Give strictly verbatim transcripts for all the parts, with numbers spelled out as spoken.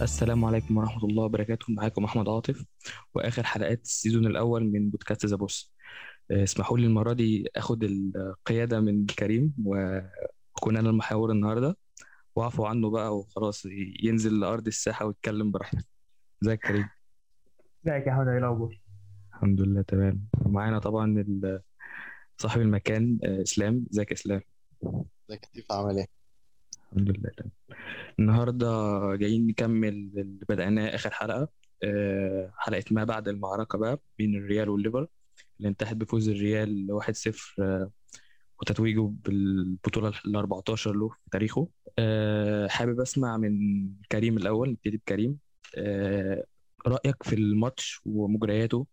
السلام عليكم ورحمة الله وبركاته. معاكم أحمد عاطف، وآخر حلقات السيزون الأول من بودكاست ذا بوس. آه، اسمحوا لي المرة دي أخد القيادة من كريم وأكون أنا المحاور النهاردة، وأعفو عنه بقى وخلاص ينزل لأرض الساحة ويتكلم براحته. ازيك يا كريم؟ ازيك يا حوده، ايه الاخبار؟ الحمد لله تمام. ومعانا طبعا ال- صاحب المكان، آه، إسلام. ازيك يا إسلام؟ ده كتيف عمل ايه؟ الحمد لله تمام. النهاردة جايين نكمل اللي بدأناه آخر حلقة، آه، حلقة ما بعد المعركة بقى بين الريال والليفر اللي انتهت بفوز الريال واحد صفر، آه، وتتويجه بالبطولة ال أربعتاشر له في تاريخه. أه حابب أسمع من كريم الأول. نبتدي بكريم. أه رأيك في الماتش ومجرياته.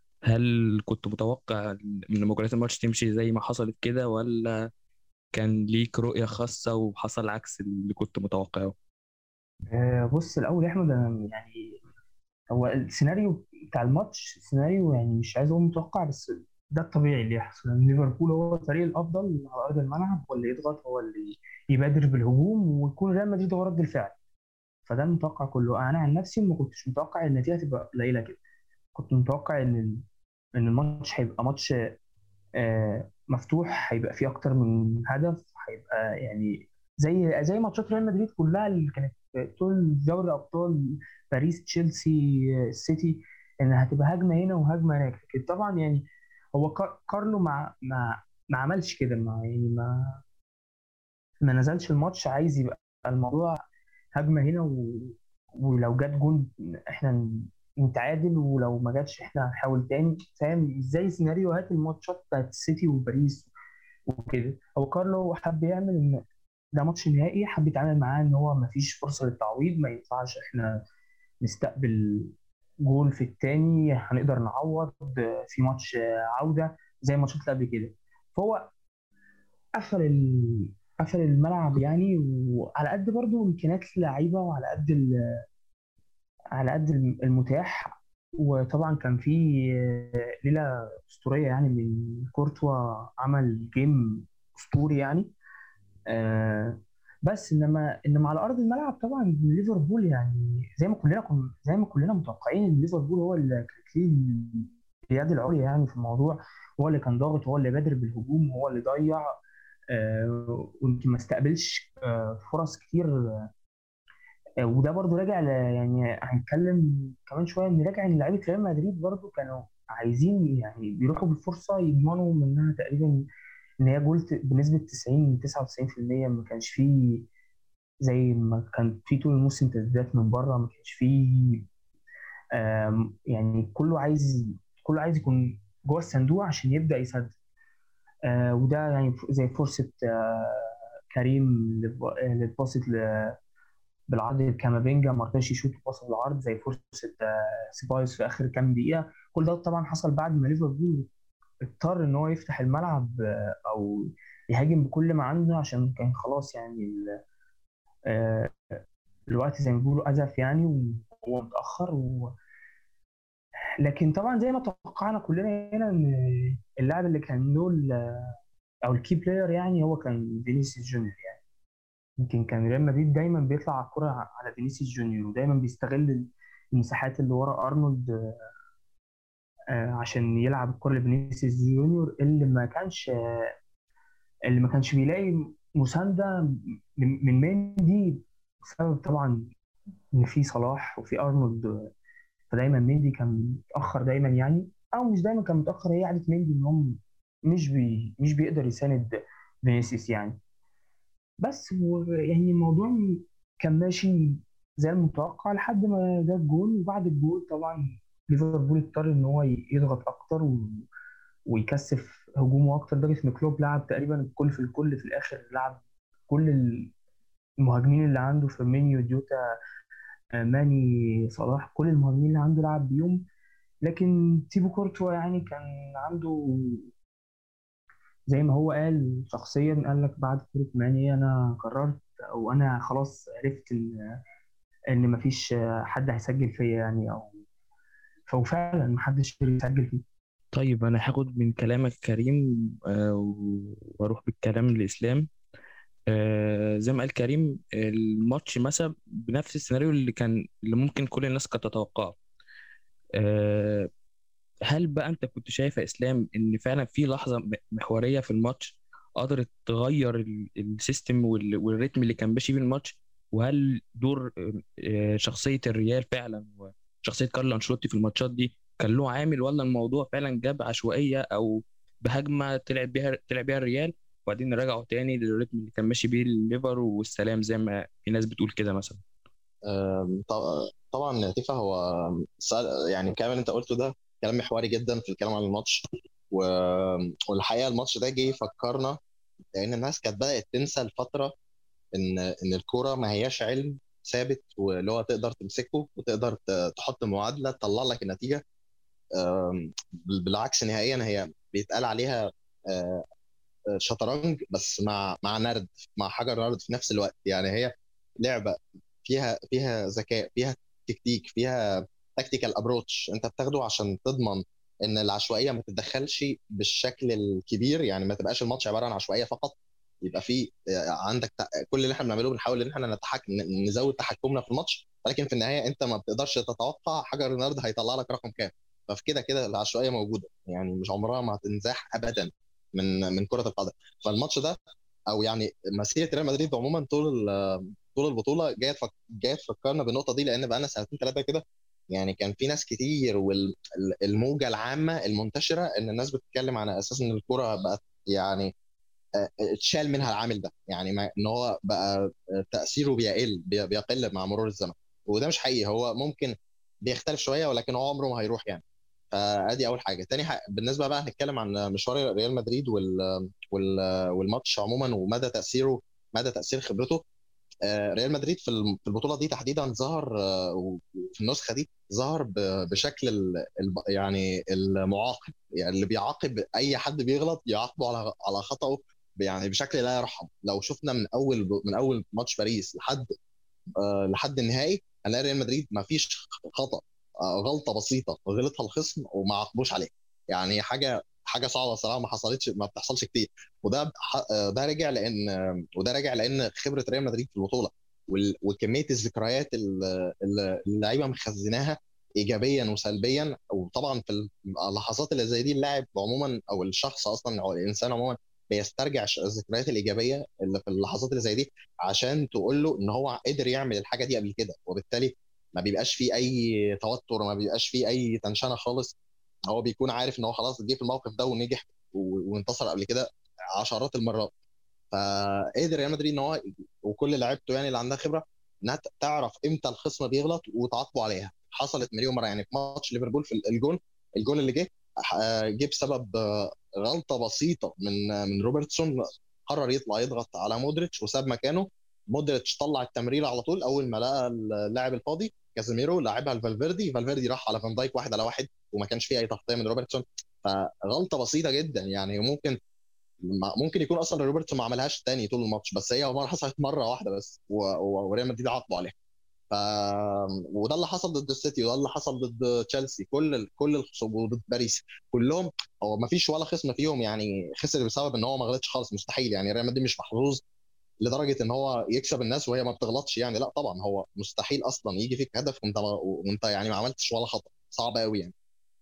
هل كنت متوقع إن مجريات الماتش تمشي زي ما حصلت كده، ولا كان ليك رؤية خاصة وحصل عكس اللي كنت متوقعه؟ آه بص الاول يا احمد، انا يعني هو السيناريو بتاع الماتش سيناريو، يعني مش عايز اقول متوقع، بس ده الطبيعي اللي يحصل ان ليفربول هو الفريق الافضل على ارض الملعب، هو اللي يضغط، هو اللي يبادر بالهجوم، ويكون ريال مدريد هو رد الفعل. فده المتوقع كله. انا عن نفسي ما كنتش متوقع ان النتيجه تبقى قليله كده. كنت متوقع ان ال- ان الماتش هيبقى ماتش آه، مفتوح، هيبقى فيه اكتر من هدف، هيبقى يعني زي زي ماتشات ريال مدريد كلها اللي كانت طول دوري ابطال، باريس، تشيلسي، آه، السيتي، ان هتبقى هجمه هنا وهجمه هناك. لكن طبعا يعني هو كار- كارلو ما ما ما عملش كده، ما يعني ما ما نزلش الماتش عايز يبقى الموضوع هجمه هنا و... ولو جت جون احنا نتعادل، ولو ما جاتش احنا هنحاول تاني. فاهم ازاي سيناريوهات الماتشات بتاعت السيتي وباريس وكده؟ هو كارلو حب يعمل ان ده ماتش نهائي، حب يتعامل معاه ان هو ما فيش فرصه للتعويض، ما ينفعش احنا نستقبل جول في التاني، هنقدر نعوض في ماتش عوده زي الماتشات اللي قبل كده. فهو قفل ال... قفل الملعب يعني، وعلى قد برضو امكانيات اللعيبه، وعلى قد ال... على قد المتاح. وطبعا كان في ليله اسطوريه يعني من كورتوا، عمل جيم اسطوري يعني. آه بس انما انما على ارض الملعب طبعا ليفربول، يعني زي ما كلنا كنا زي ما كلنا متوقعين ان ليفربول هو اللي كان ليه اليد العليا يعني في الموضوع. هو اللي كان ضاغط، هو اللي بادر بالهجوم، هو اللي ضيع، آه ويمكن ما استقبلش آه فرص كتير. آه وده برضو راجع ل- يعني هنتكلم كمان شويه ان راجع ان لعيبه ريال مدريد برضو كانوا عايزين يعني بيروحوا بالفرصه يضمنوا منها تقريبا ان هي جول ت- بنسبه تسعين تسعة وتسعين في المية. ما كانش فيه زي ما كان في طول الموسم تسديدات من بره، ما كانش فيه. آم، يعني كله عايز كله عايز يكون جوه الصندوق عشان يبدا يسدد. آه، وده يعني ف- زي فرصه آه، كريم اللي اللي اتباصت ل- بالعرض لكامافينجا، ما رضاش يشوط باص بالعرض، زي فرصه آه، سيبايوس في اخر كام دقيقه. كل ده طبعا حصل بعد ما ليفربول اضطر ان هو يفتح الملعب، آه، او يهاجم بكل ما عنده، عشان كان خلاص يعني ال- آه، الوقت زي ما بيقولوا أزف يعني، وهو متأخر و... لكن طبعا زي ما توقعنا كلنا هنا ان اللاعب اللي كان له ال- او الكي بلاير يعني هو كان فينيسيوس جونيور يعني. يمكن كان ريال مدريد دايما بيطلع على الكرة على فينيسيوس جونيور، ودايما بيستغل المساحات اللي ورا ارنولد، آه، عشان يلعب الكرة لفينيسيوس جونيور، اللي ما كانش اللي ما كانش بيلاقي مساندة من من مندي، بسبب طبعا ان في صلاح وفي ارنولد. فدايما مندي كان متاخر دايما يعني، او مش دايما كان متاخر، هي عاده مندي ان هم مش بي مش بيقدر يساند فينيسيوس يعني. بس هو يعني الموضوع كان ماشي زي المتوقع لحد ما جه الجول. وبعد الجول طبعا ليفربول اضطر ان هو يضغط اكتر و... ويكثف هجومه اكتر، لدرجه ان كلوب لعب تقريبا الكل في الكل في الاخر، لعب كل المهاجمين اللي عنده، فيرمينيو، ديوتا، آه، ماني، صلاح، كل المهاجمين اللي عنده لعب بيهم. لكن تيبو كورتوا يعني كان عنده، زي ما هو قال شخصيا، قال لك بعد كورة ماني انا قررت، او انا خلاص عرفت ان ان مفيش حد هيسجل فيا يعني، او فهو فعلا محدش قدر يسجل فيه. طيب أنا هاخد من كلامك كريم، آه، و- وأروح بالكلام لإسلام. آه زي ما قال كريم، الماتش مثلا بنفس السيناريو اللي كان اللي ممكن كل الناس كانت تتوقعه. آه هل بقى انت كنت شايف يا اسلام ان فعلا في لحظه م- محوريه في الماتش قدرت تغير ال- السيستم وال- والريتم اللي كان ماشي بيه الماتش؟ وهل دور آه، شخصيه الريال فعلا وشخصيه كارلو انشيلوتي في الماتشات دي كان له عامل، ولا الموضوع فعلا جاب عشوائيه او بهجمه طلع بيها طلع بيها الريال وبعدين رجعوا تاني للريتم اللي كان ماشي بيه الليفر والسلام زي ما في ناس بتقول كده مثلا؟ آم، ط- طبعا تيفا هو سأل- يعني الكلام اللي انت قلته ده كلام محوري جدا في الكلام عن الماتش. و- والحقيقه الماتش ده جه يفكرنا، لان الناس كانت بدات تنسى الفتره ان ان الكوره ما هياش علم ثابت، واللي هو تقدر تمسكه وتقدر ت- تحط معادله تطلع لك النتيجه. آم، بالعكس نهائيا هي بيتقال عليها آه، شطرنج، بس مع مع نرد، مع حجر نرد في نفس الوقت. يعني هي لعبه فيها فيها ذكاء، فيها تكتيك، فيها تكتيكال ابروتش انت بتاخده عشان تضمن ان العشوائيه ما تتدخلش بالشكل الكبير. يعني ما تبقاش الماتش عباره عن عشوائيه فقط، يبقى في آه، عندك ت- كل اللي احنا بنعمله بنحاول ان احنا نتحكم، نزود تحكمنا في الماتش، ولكن في النهايه انت ما بتقدرش تتوقع حجر النرد هيطلع لك رقم كام. ففي كده كده العشوائيه موجوده، يعني مش عمرها ما هتنزاح ابدا من من كره القدم. فالماتش ده، او يعني مسيره ريال مدريد عموما طول ال- طول البطوله جايه تفك... جايه تفكرنا بالنقطه دي، لان بقى لنا سنتين ثلاثه كده. يعني كان في ناس كتير، والموجه العامه المنتشره ان الناس بتتكلم على اساس ان الكوره بقت يعني آه، اتشال منها العامل ده، يعني ما- ان هو بقى آه، تاثيره بيقل بي- بيقل مع مرور الزمن. وده مش حقيقي، هو ممكن بيختلف شويه ولكن هو عمره ما هيروح يعني. فادي اول حاجه. تاني حاجة بالنسبه بقى هنتكلم عن مشوار ريال مدريد وال... وال... والماتش عموما ومدى تاثيره، مدى تاثير خبرته. آه، ريال مدريد في الم- في البطوله دي تحديدا ظهر، آه، وفي النسخه دي ظهر ب- بشكل ال- ال- يعني المعاقب، يعني اللي بيعاقب اي حد بيغلط يعاقبه على على خطأه، يعني بشكل لا يرحم. لو شفنا من اول من اول ماتش باريس لحد آه، لحد النهائي، هنلاقي ريال مدريد ما فيش خطأ، آه، غلطه بسيطه غلطها الخصم وما عاقبوش عليها. يعني حاجه حاجه صعبه صراحه، ما حصلتش، ما بتحصلش كتير. وده ح- آه، ده راجع لان آه، وده راجع لان خبره ريال مدريد في البطوله، وال- وكميه الذكريات ال- ال- اللعيبه مخزناها ايجابيا وسلبيا. وطبعا في اللحظات اللي زي دي اللاعب عموما او الشخص اصلا او الانسان عموما بيسترجع ش- الذكريات الايجابيه اللي في اللحظات اللي زي دي، عشان تقول له ان هو قدر يعمل الحاجه دي قبل كده. وبالتالي ما بيبقاش فيه اي توتر، ما بيبقاش فيه اي تنشنه خالص. هو بيكون عارف ان هو خلاص جه في الموقف ده ونجح و- وانتصر قبل كده عشرات المرات. فقدر ريال مدريد ان هو وكل لعيبته يعني اللي عندها خبره انها ت- تعرف امتى الخصم بيغلط وتعاقبه عليها. حصلت مليون مره، يعني في ماتش ليفربول في الجون الجون اللي جه آه، جه بسبب آه، غلطه بسيطه من آه، من روبرتسون. قرر يطلع يضغط على مودريتش وساب مكانه. مودريتش طلع التمريره على طول اول ما لقى اللاعب الفاضي كازيميرو، لعبها لفالفيردي، فالفيردي راح على فان دايك واحد على واحد وما كانش فيه اي تغطيه من روبرتسون. فغلطه بسيطه جدا، يعني ممكن ممكن يكون اصلا روبرتسون ما عملهاش تاني طول الماتش، بس هي مرة حصلت مره واحده بس و- و- وريال مدريد عاقبوا عليها. ف وده اللي حصل ضد السيتي، وده اللي حصل ضد تشيلسي، كل ال... كل الخصوم وضد باريس كلهم. هو ما فيش ولا خصم فيهم يعني خسر بسبب ان هو ما غلطش خالص، مستحيل. يعني ريال مدريد مش محظوظ لدرجه ان هو يكسب الناس وهي ما بتغلطش، يعني لا طبعا هو مستحيل اصلا يجي فيك هدف وانت وانت يعني ما عملتش ولا خطا، صعب قوي يعني.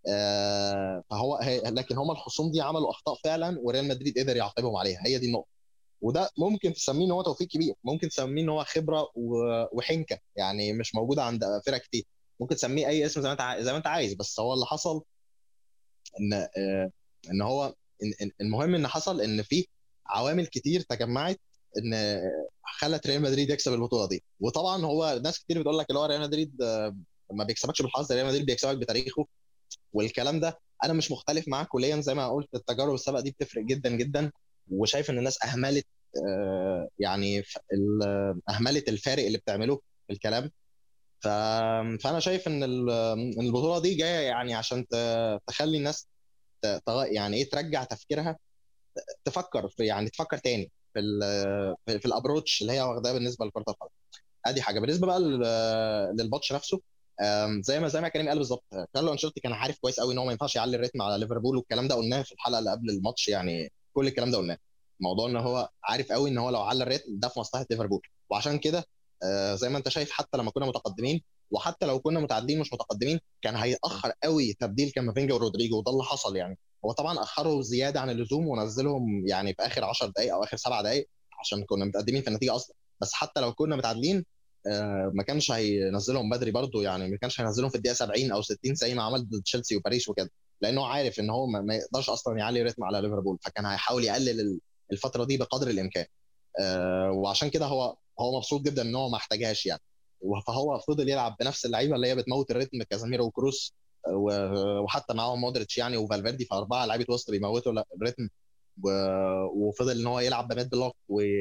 آه فهو هي... لكن هم الخصوم دي عملوا اخطاء فعلا وريال مدريد قدر يعاقبهم عليها، هي دي النقطه. وده ممكن تسميه ان هو توفيق كبير، ممكن تسميه ان هو خبره و- وحنكه، يعني مش موجوده عند فرق كتير. ممكن تسميه اي اسم زي ما انت عايز، زي ما انت عايز. بس هو اللي حصل ان آه، ان هو إن- إن- المهم ان حصل ان في عوامل كتير تجمعت ان آه، خلت ريال مدريد يكسب البطوله دي. وطبعا هو ناس كتير بتقول لك اللي هو ريال مدريد آه، ما بيكسبكش بالحظ، ريال مدريد بيكسبك بتاريخه والكلام ده. انا مش مختلف معاك كليا، زي ما قلت التجارب السابقه دي بتفرق جدا جدا. وشايف ان الناس اهملت آه، يعني ف- ال- اهملت الفارق اللي بتعمله في الكلام. ف- فانا شايف ان ال- إن البطوله دي جايه يعني عشان ت- تخلي الناس ت- تغ- يعني ايه ترجع تفكيرها، تفكر في يعني تفكر تاني في ال في, في الابروتش اللي هي واخداه بالنسبه لكره القدم. ادي حاجه بالنسبه بقى لل- للماتش نفسه. آم، زي ما زي ما كريم قال بالظبط، كارلو انشيلوتي كان عارف كويس قوي ان هو ما ينفعش يعلي الريتم على ليفربول، والكلام ده قلناه في الحلقه اللي قبل الماتش، يعني كل الكلام ده قلناه. موضوع ان هو عارف قوي ان هو لو على الريتم ده في مصلحه ليفربول. وعشان كده آه زي ما انت شايف حتى لما كنا متقدمين وحتى لو كنا متعادلين مش متقدمين كان هيأخر قوي تبديل كامافينجا ورودريجو، وده اللي حصل يعني. هو طبعا اخروا زياده عن اللزوم ونزلهم يعني في اخر عشر دقائق او اخر سبع دقائق عشان كنا متقدمين في النتيجه اصلا، بس حتى لو كنا متعادلين آه ما كانش هينزلهم بدري برضو، يعني ما كانش هينزلهم في الدقيقه سبعين او ستين زي ما عمل ضد تشيلسي وباريس وكده، لانه عارف ان هو ما يقدرش اصلا يعلي رتم على ليفربول، فكان هيحاول يقلل الفتره دي بقدر الامكان. آه وعشان كده هو هو مبسوط جدا ان هو ما احتاجهاش يعني، فهو فضل يلعب بنفس اللعيبه اللي هي بتموت الريتم، كازاميرو وكروس وحتى معاهم مودريتش يعني وفالفيردي، فاربعه لعيبه وسط بيموتوا الريتم، وفضل ان هو يلعب بميد بلوك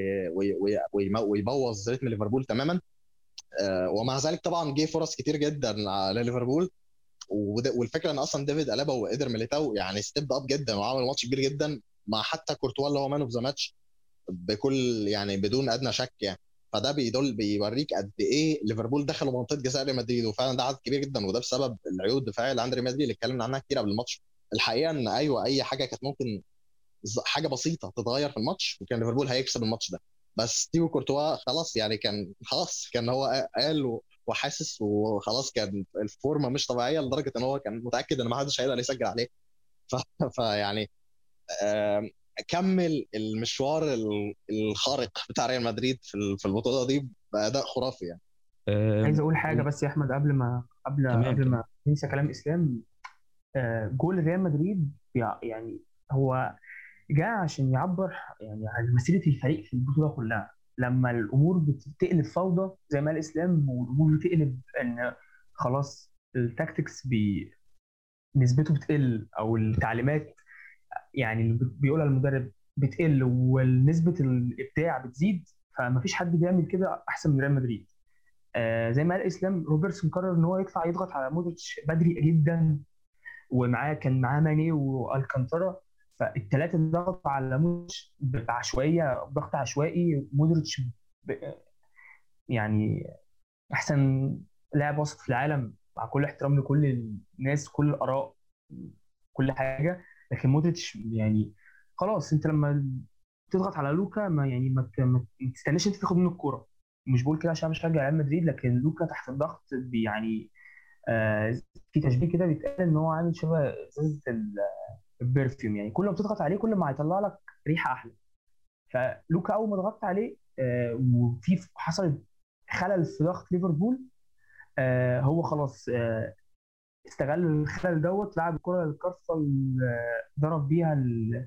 ويبوظ ريتم ليفربول تماما. ومع ذلك طبعا جه فرص كتير جدا لليفربول، والفكره ان اصلا ديفيد ألابا وإيدر ميليتاو يعني ستيب اب جدا وعمل ماتش كبير جدا، مع حتى كورتوا اللي هو مان اوف ذا ماتش بكل يعني بدون ادنى شك يعني. فده بيدل بيوريك قد ايه ليفربول دخلوا منطقه جزاء ريال مدريد، وفعلا ده عدد كبير جدا، وده بسبب العيوب الدفاعيه اللي عند ريال مدريد اللي اتكلمنا عنها كتير قبل الماتش. الحقيقه ان ايوه اي حاجه كانت ممكن حاجه بسيطه تتغير في الماتش وكان ليفربول هيكسب الماتش ده، بس تيو كورتوا خلاص يعني كان خلاص كان هو قال وحاسس وخلاص كان الفورمه مش طبيعيه لدرجه ان هو كان متاكد ان ما حدش هيقدر يسجل عليه. فيعني كمل المشوار الخارق بتاع ريال مدريد في البطوله دي باداء خرافي يعني. عايز اقول حاجه بس يا احمد قبل ما قبل تمام قبل تمام. ما ننسى كلام اسلام. جول ريال مدريد يعني هو جاء عشان يعبر يعني عن مسيره الفريق في البطوله كلها. لما الامور بتقلب فوضى زي ما الاسلام والامور بتقلب ان خلاص التاكتكس نسبته بتقل او التعليمات يعني اللي بيقولها المدرب بتقل ونسبه الابداع بتزيد، فمفيش حد بيعمل كده احسن من ريال مدريد. آه زي ما قال اسلام، روبرتسون قرر ان هو يطلع يضغط على مودريتش بدري جدا، ومعاه كان معاه ماني والكانتارا، فالثلاثه ضغطوا على مودريتش بعشوائيه، ضغط عشوائي. مودريتش يعني احسن لاعب وسط في العالم مع كل احترام لكل الناس كل الاراء كل حاجه، لكن مودريتش يعني خلاص انت لما تضغط على لوكا ما يعني ما ما تستناش انت تاخد منه الكوره. مش بقول كده عشان بشجع ريال مدريد، لكن لوكا تحت الضغط يعني آه في تشبيه كده بيتقال ان هو عامل شبه ازازه البرفيوم، يعني كل ما بتضغط عليه كل ما هيطلع لك ريحه احلى. فلوكا اول ما ضغطت عليه آه وفي حصل خلل في ضغط ليفربول، آه هو خلاص آه استغل الخلل دوت، لعب الكره الكارفه ضرب بيها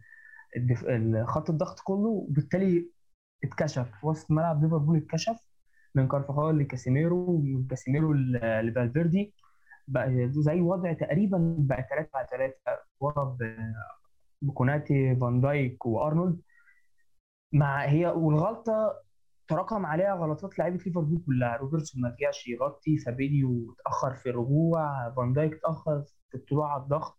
خط الضغط كله، وبالتالي اتكشف وسط ملعب ليفربول، اتكشف من كارفاخال لكاسيميرو ومن كاسيميرو لفالفيردي، بقى زي وضع تقريبا بقى ثلاثة على ثلاثة ورا بكوناتي فان دايك وارنولد. مع هي والغلطه تراكم عليها غلطات لعيبه ليفربول كلها. روبرتسون ما رجعش يغطي، فابينيو اتاخر في الرجوع، فان دايك اتاخر في الطلوع على الضغط،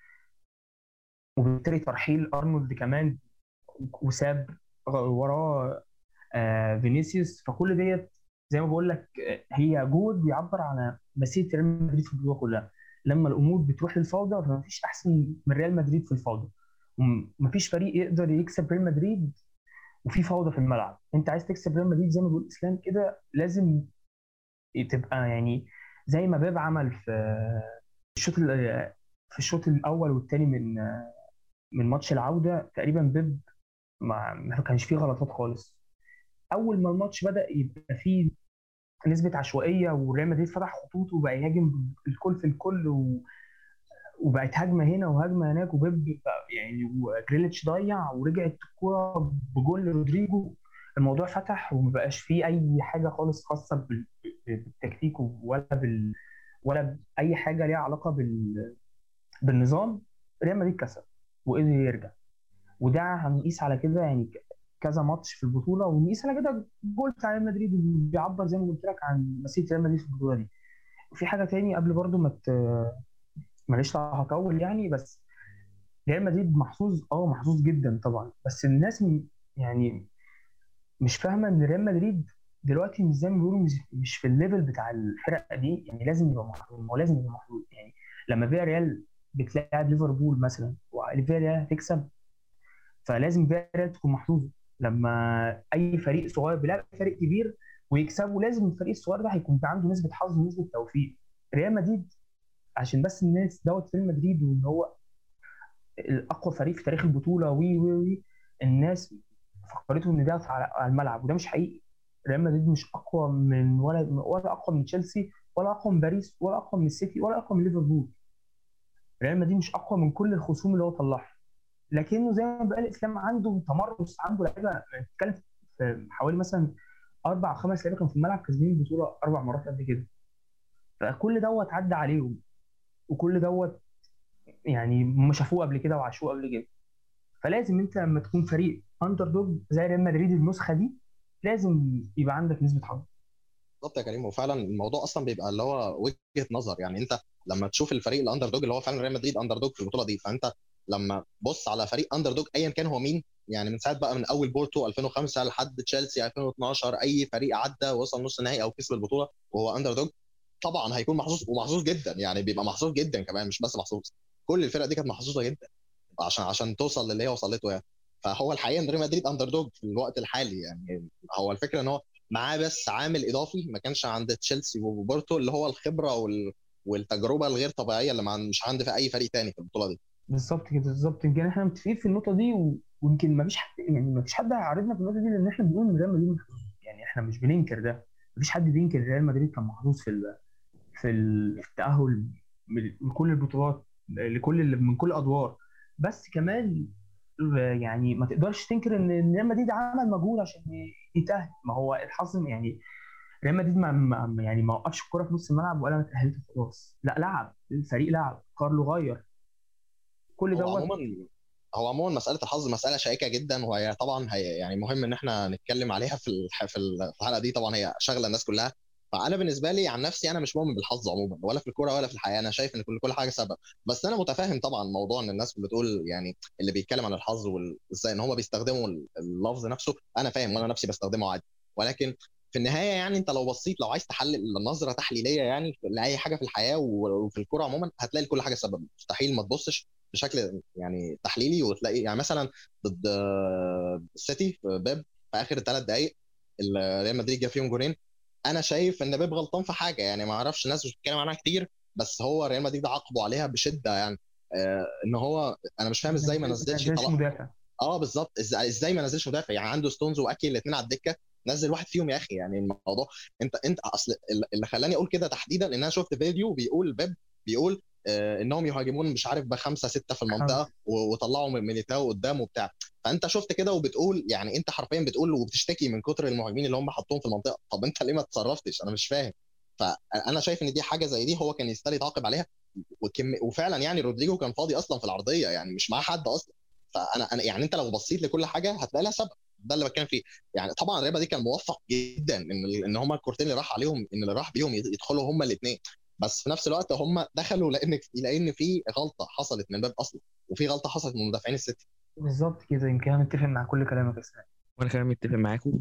وبالتالي ترحيل ارنولد كمان وساب وراه آه فينيسيوس. فكل ديت زي ما بقول لك هي جهد بيعبر على مسيره ريال مدريد في البطوله كلها. لما الامور بتروح للفوضى فمفيش احسن من ريال مدريد في الفوضى، ومفيش فريق يقدر يكسب ريال مدريد وفي فوضى في الملعب. انت عايز تكسب ريال مدريد زي ما بيقول اسلام كده لازم تبقى يعني زي ما بيب عمل في الشوط في الشوط الاول والثاني من من ماتش العوده تقريبا. بيب ما, ما كانش فيه غلطات خالص. اول ما الماتش بدا يبقى فيه نسبه عشوائيه وريال مدريد فتح خطوطه وبقى يهاجم الكل في الكل و... وبقت هجمه هنا وهجمه هناك، وبيب يعني وجريليتش ضيع ورجعت الكوره بجول رودريجو، الموضوع فتح وما بقاش فيه اي حاجه خالص خاصه بالتكتيك ولا بال ولا باي حاجه ليها علاقه بال... بالنظام. ريال مدريد كسب وقدر يرجع، وده هنقيس على كده يعني كذا ماتش في البطوله، ونقيس على كده الجول بتاع ريال مدريد اللي بيعبر زي ما قلت لك عن مسيره ريال مدريد في البطوله دي. وفي حاجه تاني قبل برضو ما مت... معلش هطول يعني، بس ريال مدريد محظوظ اه محظوظ جدا طبعا، بس الناس يعني مش فاهمه ان ريال مدريد دلوقتي مش زي ما بيقولوا مش, مش في الليفل بتاع الفرق دي، يعني لازم يبقى محظوظ. هو لازم يبقى محظوظ يعني لما فيا ريال بتلاعب ليفربول مثلا وفيا ريال هتكسب، فلازم البيئه تكون محظوظه. لما اي فريق صغير بيلعب فريق كبير ويكسبه، لازم الفريق الصغير ده هيكون عنده نسبه حظ ونسبه توفيق. ريال مدريد عشان بس الناس دوت ريال مدريد وان هو الاقوى فريق في تاريخ البطوله وي وي وي الناس فكرته ان ده على الملعب، وده مش حقيقي. ريال مدريد مش اقوى من ولا ولا اقوى من تشيلسي، ولا اقوى من باريس، ولا اقوى من السيتي، ولا اقوى من ليفربول. ريال مدريد مش اقوى من كل الخصوم اللي هو طلعها، لكنه زي ما بقى الاسلام عنده تمرس، عنده لعيبه بتتكلم في حوالي مثلا اربع خمس لعيبه كانوا في الملعب كاسبين البطوله اربع مرات قبل كده. فكل دوت عدى عليهم، وكل دوت يعني هم شافوه قبل كده وعاشوه قبل كده. فلازم انت لما تكون فريق اندر دوج زي ريال مدريد النسخه دي، لازم يبقى عندك نسبه حظ. بالظبط يا كريم. وفعلا الموضوع اصلا بيبقى اللي هو وجهه نظر. يعني انت لما تشوف الفريق الاندر دوج اللي هو فعلا ريال مدريد اندر دوج في البطوله دي، فانت لما بص على فريق اندر دوج ايا كان هو مين، يعني من ساعه بقى من اول بورتو ألفين وخمسة لحد تشيلسي ألفين واثناشر، اي فريق عدى ووصل نص نهائي او كسب البطوله وهو اندر دوج طبعا هيكون محظوظ، ومحظوظ جدا. يعني بيبقى محظوظ جدا كمان، مش بس محظوظ، كل الفرق دي كانت محظوظه جدا عشان عشان توصل للي هي وصلته يعني. فهو الحقيقه ان ريال مدريد اندر دوج في الوقت الحالي. يعني هو الفكره ان هو معاه بس عامل اضافي ما كانش عند تشيلسي وبورتو، اللي هو الخبره وال... والتجربه الغير طبيعيه اللي مش عند في اي فريق تاني في البطوله دي. بالظبط كده، بالظبط. يمكن احنا متفقين في النقطه دي، و... ويمكن ما فيش حد يعني ما فيش حد هيعارضنا في النقطه دي، لان احنا بنقول ان ريال مدريد محظوظ. يعني احنا مش بننكر ده، ما فيش حد بينكر ريال مدريد كان محظوظ في ال... في التاهل من كل البطولات، لكل من كل الادوار. بس كمان يعني ما تقدرش تنكر ان ريال مدريد عمل مجهود عشان يتاهل. ما هو الحظ يعني ريال مدريد ما يعني ما وقفش الكوره في نص الملعب ولا ما تاهلت خلاص، لا، لعب الفريق، لعب كارلو، غير كل هو دوت. عموما هو عموما مساله الحظ مساله شائكه جدا، وهي طبعا هي يعني مهم ان احنا نتكلم عليها في الح... في الحلقه دي. طبعا هي شغله الناس كلها. فانا بالنسبه لي عن نفسي انا مش مؤمن بالحظ عموما، ولا في الكوره ولا في الحياه. انا شايف ان كل كل حاجه سبب. بس انا متفاهم طبعا موضوع ان الناس بتقول يعني اللي بيتكلم عن الحظ وازاي ان هم بيستخدموا اللفظ نفسه، انا فاهم وانا نفسي بستخدمه عادي. ولكن في النهايه يعني انت لو بصيت، لو عايز تحلل نظره تحليليه يعني لاي حاجه في الحياه وفي الكوره عموما، هتلاقي كل حاجه سبب. مستحيل ما تبصش بشكل يعني تحليلي وتلاقي يعني مثلا ضد السيتي بيب في اخر ثلاث دقائق اللي ريال مدريد جاب فيهم جولين، انا شايف ان بيب غلطان في حاجه. يعني ما اعرفش، الناس مش بتتكلم عنها كتير، بس هو ريال مدريد عاقبه عليها بشده. يعني آه ان هو انا مش فاهم ازاي ما نزلش طلع مدافع. اه بالظبط، ازاي ازاي ما نزلش مدافع؟ يعني عنده ستونز واكي الاثنين على الدكه، نزل واحد فيهم يا اخي. يعني الموضوع انت انت اصل اللي خلاني اقول كده تحديدا ان انا شفت فيديو بيقول بيب بيقول آه انهم يهاجمون مش عارف بخمسه سته في المنطقه وطلعوا من ميليتاو قدام وبتاع. فانت شفت كده وبتقول يعني انت حرفيا بتقول وبتشتكي من كتر المهاجمين اللي هم حطوهم في المنطقه. طب انت ليه ما تصرفتش؟ انا مش فاهم. فانا شايف ان دي حاجه زي دي هو كان يستاهل يتعاقب عليها. وكم وفعلا يعني رودريجو كان فاضي اصلا في العرضيه، يعني مش معاه حد اصلا. فانا انا يعني انت لو بصيت لكل حاجه هتلاقي لها سبب. ده اللي بتكلم فيه. يعني طبعا ريبا دي كان موفق جدا ان ان هم الكورتين اللي راح عليهم ان اللي راح بيهم يدخلوا هم الاثنين. بس في نفس الوقت هم دخلوا لان لان في غلطه حصلت من باب اصلا، وفي غلطه حصلت من مدافعين السيتي. بالظبط كده. يمكن انا متفق مع كل كلامك يا اسلام، وانا كمان متفق معاكم.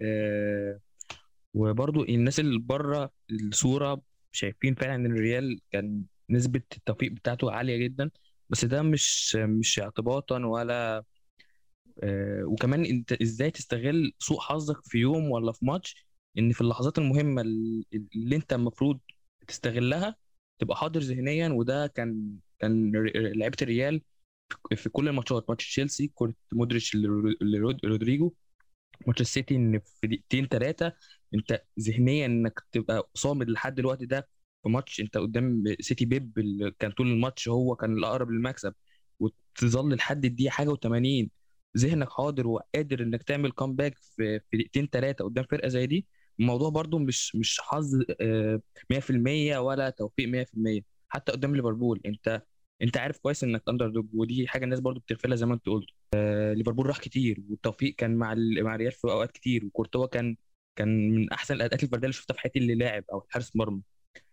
آه وبرضو الناس اللي بره الصوره شايفين فعلا ان الريال كان نسبه التوفيق بتاعته عاليه جدا، بس ده مش مش اعتباطا ولا آه وكمان انت ازاي تستغل سوء حظك في يوم ولا في ماتش، ان في اللحظات المهمه اللي انت المفروض تستغلها تبقى حاضر ذهنيا. وده كان كان لعيبه الريال في كل الماتشات، ماتش تشيلسي كره مودريتش لرودريجو، ماتش السيتي، ان في دقيقتين ثلاثه انت ذهنيا انك تبقى صامد لحد الوقت ده. في ماتش انت قدام سيتي بيب اللي كان طول الماتش هو كان الاقرب للمكسب، وتظل لحد الدقيقه حاجه و80 ذهنك حاضر وقادر انك تعمل كومباك في في دقيقتين ثلاثه قدام فرقه زي دي. الموضوع برضو مش مش حظ آه، مية في المية ولا توفيق مية في المية. حتى قدام ليفربول انت انت عارف كويس انك اندر دوج، ودي حاجه الناس برضو بتغفلها زي ما انت قلت. ليفربول راح كتير والتوفيق كان مع ال- مع ريال في اوقات كتير، وكورتوا كان كان من احسن الاداءات الفرديه اللي شفتها في حياتي اللي لاعب او حارس مرمى.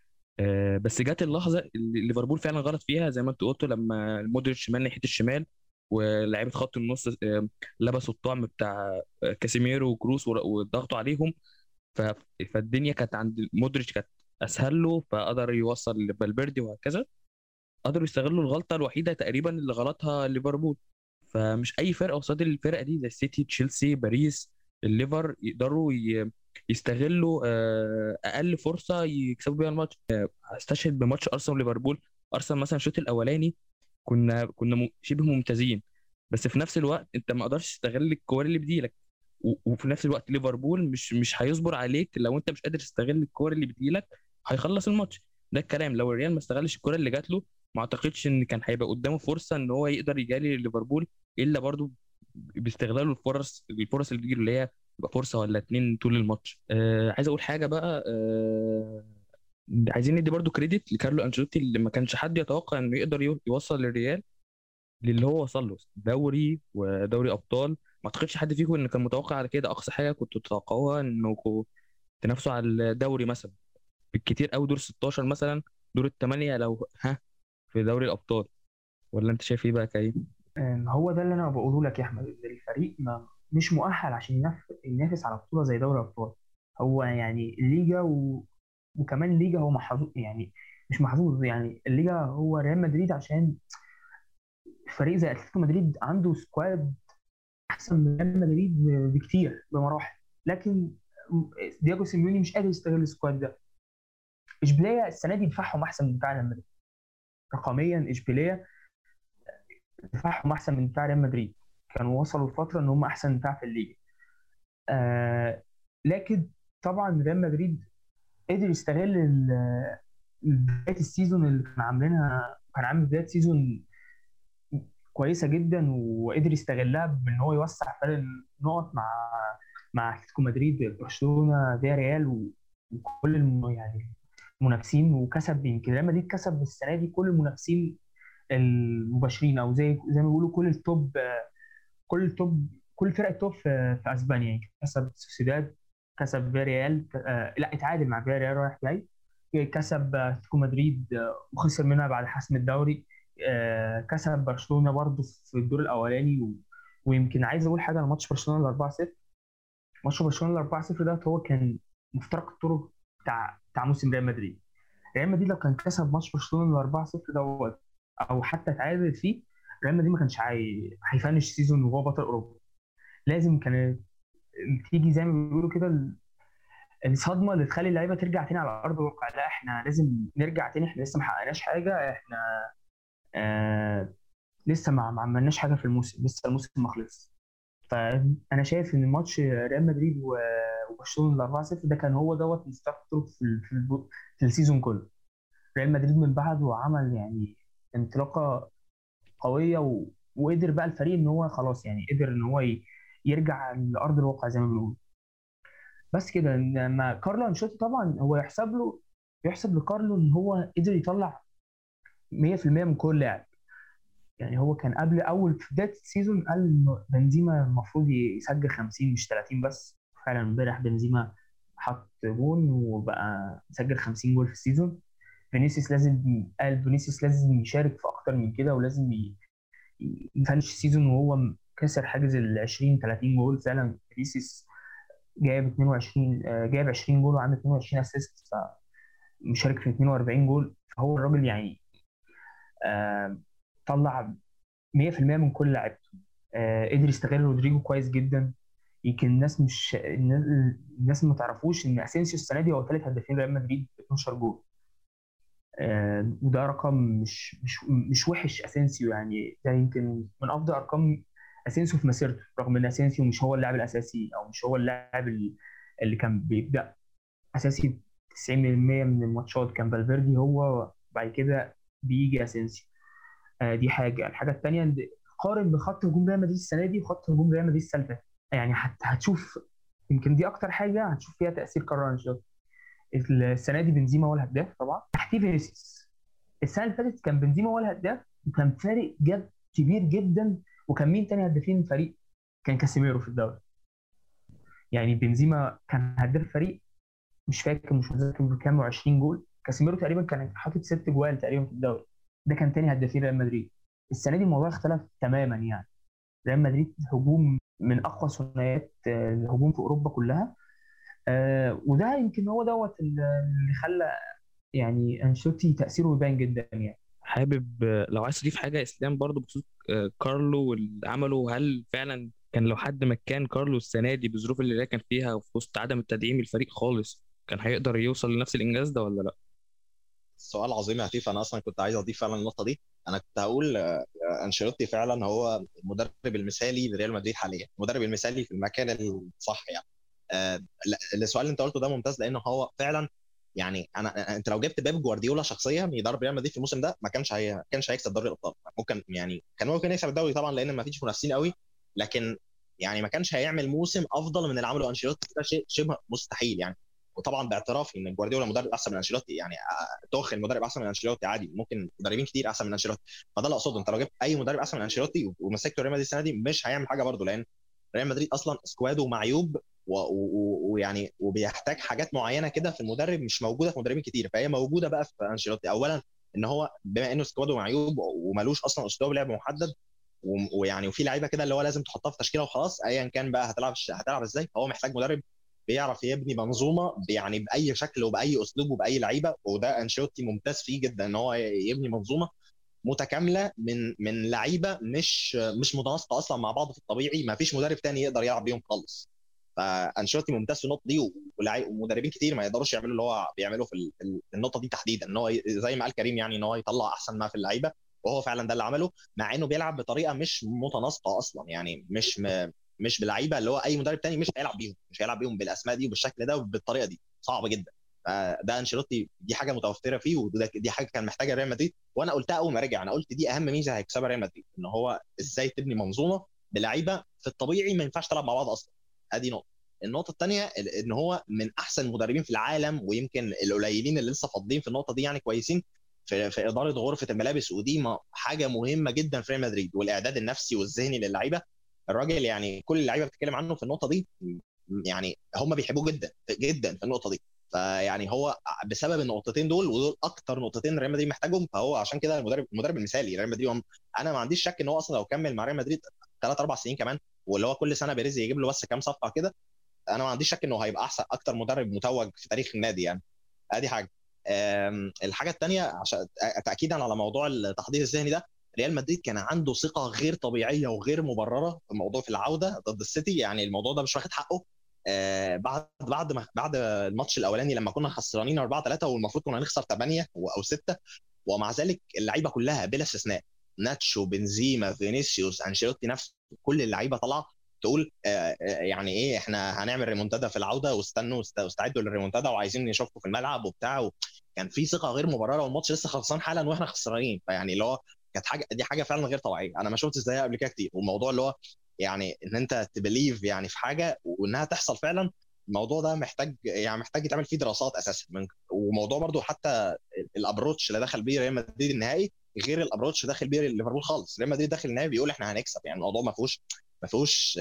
آه، بس جت اللحظه اللي ليفربول فعلا غلط فيها زي ما انت قلت، لما مودريتش مال ناحيه الشمال ولاعيبه خط النص آه، لبسوا الطعم بتاع آه، كاسيميرو وكروس ور- وضغطوا عليهم. ف- فالدنيا كانت عند مودريتش كانت اسهل له، فقدر يوصل لفالفيردي وهكذا. قدروا يستغلوا الغلطه الوحيده تقريبا اللي غلطها ليفربول. فمش اي فرقه قصاد الفرقه دي زي السيتي، تشيلسي، باريس، الليفر يقدروا ي- يستغلوا آه، اقل فرصه يكسبوا بيها الماتش. آه، استشهد بماتش ارسنال وليفربول. ارسنال مثلا الشوط الاولاني كنا كنا م- شبه ممتازين، بس في نفس الوقت انت ما قدرتش تستغل الكور اللي بتجيلك. و- وفي نفس الوقت ليفربول مش مش هيصبر عليك لو انت مش قادر تستغل الكور اللي بتجيلك، هيخلص الماتش. ده الكلام. لو الريال ما استغلش الكور اللي جات له، ما اعتقدش ان كان هيبقى قدامه فرصه ان هو يقدر يجاري ليفربول، الا برضو باستغلاله الفرص الفرص اللي بتجيله، اللي هي تبقى فرصه ولا اتنين طول الماتش. آه عايز اقول حاجه بقى. آه عايزين ندي برضو كريدت لكارلو انشيلوتي، اللي ما كانش حد يتوقع انه يقدر يو- يوصل الريال للي هو وصل له، دوري ودوري ابطال. ما اعتقدش حد فيكم ان كان متوقع على كده. اقصى حاجه كنتوا تتوقعوها انكم تنافسوا على الدوري مثلا، بالكتير قوي دور ستاشر مثلا، دور الثمانيه لو ها في دوري الابطال. ولا انت شايف ايه بقى كريم؟ آم، هو ده اللي انا بقوله لك يا احمد، إن الفريق ما مش مؤهل عشان ينف- ينافس على بطوله زي دوري الابطال. هو يعني الليجا و... وكمان الليجا هو محظوظ يعني، مش محظوظ يعني. الليجا هو ريال مدريد عشان فريق زي اتلتيكو مدريد عنده سكواد احسن من ريال مدريد بكتير بمراحل، لكن دياجو سيميوني مش قادر يستغل السكواد ده. اشبيليه السنه دي دفاعهم احسن من دفاع ريال مدريد رقميا. اشبيليه دفاعهم احسن من دفاع ريال مدريد، كانوا وصلوا لفتره ان هم احسن دفاع في الليجا. آه لكن طبعا ريال مدريد قدر يستغل ال- بدايه السيزون اللي كان عاملينها. كان عامل بدايه سيزون كويسه جدا، وقدر يستغلها بان هو يوسع فرق النقط مع مع اتلتيكو مدريد، برشلونه، فيا ريال، و- وكل الم... يعني المنافسين. وكسب، يمكن ريال مدريد كسب السنه دي كل المنافسين المباشرين، او زي زي ما بيقولوا كل التوب كل التوب كل فرق التوب في, في اسبانيا. يعني كسب سوسيداد، كسب فياريال، آه لا اتعادل مع فياريال رايح جاي، كسب اتلتيكو مدريد آه، وخسر منها بعد حسم الدوري. آه كسب برشلونه برضه في الدور الاولاني. و... ويمكن عايز اقول حاجه على ماتش برشلونه ال أربعة صفر. ماتش برشلونه ال أربعة صفر ده هو كان مفترق الطرق بتاع بتاع موسم ريال مدريد. ريال مدريد لو كان كسب ماتش برشلونه ال أربعة صفر دوت، او حتى تعادل فيه، ريال مدريد ما كانش هي- هيفنش السيزون وهو بطل اوروبا. لازم كانت تيجي زي ما بيقولوا كده ال- الصدمه اللي تخلي اللعيبه ترجع تاني على ارض الواقع. لا احنا لازم نرجع تاني، احنا لسه ما حققناش حاجه، احنا آه لسه ما ما عملناش حاجه في الموسم، لسه الموسم ما خلصش. فانا شايف ان ماتش ريال مدريد و- وبرشلونه ال أربعة صفر ده كان هو دوت مستوى في ال- في, الب- في السيزون كله. ريال مدريد من بعده عمل يعني انطلاقه قويه، و... وقدر بقى الفريق ان هو خلاص يعني قدر ان هو ي... يرجع لارض الواقع زي ما بنقول. بس كده. لما كارلو انشيلوتي طبعا هو يحسب له يحسب لكارلو ان هو قدر يطلع مية في المية من كل لاعب. يعني هو كان قبل اول في بدايه السيزون قال انه بنزيما المفروض يسجل خمسين مش ثلاثين بس. فعلا امبارح بنزيما حط جون وبقى مسجل خمسين جول في السيزون. فينيسيوس لازم قال فينيسيوس لازم يشارك في اكتر من كده، ولازم ي... يفنش السيزون وهو كسر حاجز ال عشرين ثلاثين جول. فعلا فينيسيوس جايب اتنين وعشرين آه، جايب عشرين جول وعامل اتنين وعشرين اسيست، فمشارك في اتنين وأربعين جول. فهو الراجل يعني آه، طلع مية في المية من كل لعيبته. آه، قدر يستغل رودريجو كويس جدا. يمكن الناس مش الناس الناس ما تعرفوش ان اسينسيو السنه دي هو ثالث هدافين ريال مدريد ب اتناشر جول. آه، وده رقم مش مش مش وحش. اسينسيو يعني ده يمكن من افضل ارقام اسينسيو في مسيرته، رغم ان اسينسيو مش هو اللاعب الاساسي، او مش هو اللاعب ال- اللي كان بيبدا اساسي تسعين بالمية من الماتشات. كان فالفيردي هو، بعد كده بيجي اسينسيو. آه، دي حاجه. الحاجه الثانيه، قارن بخط هجوم ريال مدريد السنه دي وخط هجوم ريال مدريد السنه اللي فاتت. يعني هت- هتشوف، يمكن دي اكتر حاجه هتشوف فيها تاثير كارلو انشيلوتي. السنه دي بنزيما هو الهداف طبعا، تحتيه فينيسيوس. السنه اللي فاتت كان بنزيما هو الهداف، وكان فارق جاب كبير جدا. وكان مين تاني هدافين الفريق؟ كان كاسيميرو في الدوري. يعني بنزيما كان هداف الفريق، مش فاكر مش متذكر بكام، عشرين جول. كاسيميرو تقريبا كان حاطط ست جوال تقريبا في الدوري. ده كان تاني هدافين ريال مدريد. السنه دي الموضوع اختلف تماما يعني. ريال مدريد هجوم من اقوى ثنائيات آه، الهجوم في اوروبا كلها. آه، وده يمكن هو دوت اللي خلى يعني انشيلوتي تاثيره يبان جدا يعني. حابب آه، لو عايز تضيف حاجه اسلام برضو بخصوص آه، كارلو واللي عمله، هل فعلا كان لو حد مكان كارلو السنه دي بالظروف اللي هي كان فيها وفي وسط عدم التدعيم الفريق خالص كان هيقدر يوصل لنفس الانجاز ده ولا لا؟ سؤال عظيم يا عفيف. انا اصلا كنت عايز اضيف فعلا النقطه دي. انا كنت هقول آه، آه، انشيلوتي فعلا هو المدرب المثالي لريال مدريد حاليا، المدرب المثالي في المكان الصح يعني. آه، لا، السؤال اللي انت قلته ده ممتاز، لانه هو فعلا يعني انا انت لو جبت بيب جوارديولا شخصيا يدرب ريال مدريد في الموسم ده ما كانش هي... ما كانش هيكسب دوري الابطال. ممكن يعني كان ممكن يكسب الدوري طبعا لان ما فيش منافسين قوي، لكن يعني ما كانش هيعمل موسم افضل من اللي عمله انشيلوتي. ده شيء شبه مستحيل يعني. وطبعا باعترافي ان جوارديولا مدرب احسن من انشيلوتي، يعني آه، توخيل مدرب احسن من انشيلوتي عادي، ممكن مدربين كتير احسن من انشيلوتي. فده اللي اقصده، انت لو جبت اي مدرب احسن من انشيلوتي ومسكته ريال مدريد السنه دي مش هيعمل حاجه برضه، لان ريال مدريد اصلا سكواده معيوب ويعني وبيحتاج حاجات معينه كده في المدرب مش موجوده في مدربين كتير، فهي موجوده بقى في انشيلوتي. اولا ان هو بما انه سكواده معيوب ومالوش اصلا اسلوب لعب محدد، ويعني وفي لعيبه كده اللي هو لازم تحطها في تشكيله وخلاص ايا كان بقى هتلعب هتلعب ازاي. هو محتاج مدرب بيعرف يبني منظومه يعني باي شكل وباي اسلوب وباي لعيبه، وده انشيلوتي ممتاز فيه جدا، ان هو يبني منظومه متكامله من من لعيبه مش مش متناسقه اصلا مع بعض في الطبيعي، ما فيش مدرب تاني يقدر يلعب بيهم خالص. فانشيلوتي ممتاز في النقطه دي، ومدربين كتير ما يقدروش يعملوا اللي هو بيعمله في النقطه دي تحديدا، ان هو زي ما قال كريم يعني ان هو يطلع احسن ما في اللعيبه، وهو فعلا ده اللي عمله، مع انه بيلعب بطريقه مش متناسقه اصلا، يعني مش م... مش بلعيبه اللي هو اي مدرب تاني مش هيلعب بيهم، مش هيلعب بيهم بالاسماء دي وبالشكل ده وبالطريقه دي، صعب جدا. فده انشيلوتي دي حاجه متوفره فيه، ودي حاجه كان محتاجه ريال مدريد، وانا قلتها اول ما رجع، انا قلت دي اهم ميزه هيكسبها ريال مدريد، ان هو ازاي تبني منظومه بلعيبه في الطبيعي ما ينفعش تلعب مع بعض اصلا. ادي نقطه. النقطه الثانيه ان هو من احسن المدربين في العالم، ويمكن القليلين اللي لسه فاضلين في النقطه دي يعني كويسين في, في اداره غرفه الملابس، ودي حاجه مهمه جدا في ريال مدريد، والاعداد النفسي والذهني للعيبه. الراجل يعني كل اللعيبه بتتكلم عنه في النقطه دي، يعني هم بيحبوه جدا جدا في النقطه دي. فيعني هو بسبب النقطتين دول، ودول اكتر نقطتين ريال مدريد محتاجهم، فهو عشان كده المدرب المدرب المثالي ريال مدريد. انا ما عنديش شك ان هو اصلا لو كمل مع ريال مدريد ثلاث اربع سنين كمان، واللي هو كل سنه بيريز يجيب له بس كام صفقه كده، انا ما عنديش شك انه هيبقى احسن اكتر مدرب متوج في تاريخ النادي يعني. ادي حاجه. الحاجه الثانيه عشان تاكيدا على موضوع التحضير الذهني ده، ريال مدريد كان عنده ثقه غير طبيعيه وغير مبرره في الموضوع في العوده ضد السيتي، يعني الموضوع ده مش واخد حقه. آه بعد بعد ما بعد الماتش الاولاني لما كنا خسرانين أربعة ثلاثة والمفروض كنا نخسر ثمانية او ستة، ومع ذلك اللعيبه كلها بلا استثناء، ناتشو، بنزيما، فينيسيوس، انشيلوتي نفسه، كل اللعيبه طالعه تقول آه يعني ايه احنا هنعمل ريمونتادا في العوده، واستنوا واستعدوا للريمونتادا وعايزين نشوفكم في الملعب وبتاع. كان في ثقه غير مبرره، والماتش لسه خلصان حالا واحنا خسرانين، فيعني اللي هو كانت حاجه، دي حاجه فعلا غير طبيعيه، انا ما شفتش زيها قبل كده كتير. والموضوع اللي هو يعني ان انت تبليف يعني في حاجه وانها تحصل فعلا، الموضوع ده محتاج يعني محتاج يتعمل فيه دراسات اساسا. وموضوع برضو حتى الابروتش اللي دخل بيه ريال مدريد النهائي غير الابروتش داخل بيه ليفربول خالص. ريال مدريد داخل النهائي بيقول احنا هنكسب، يعني الموضوع ما فيهوش ما فيهوش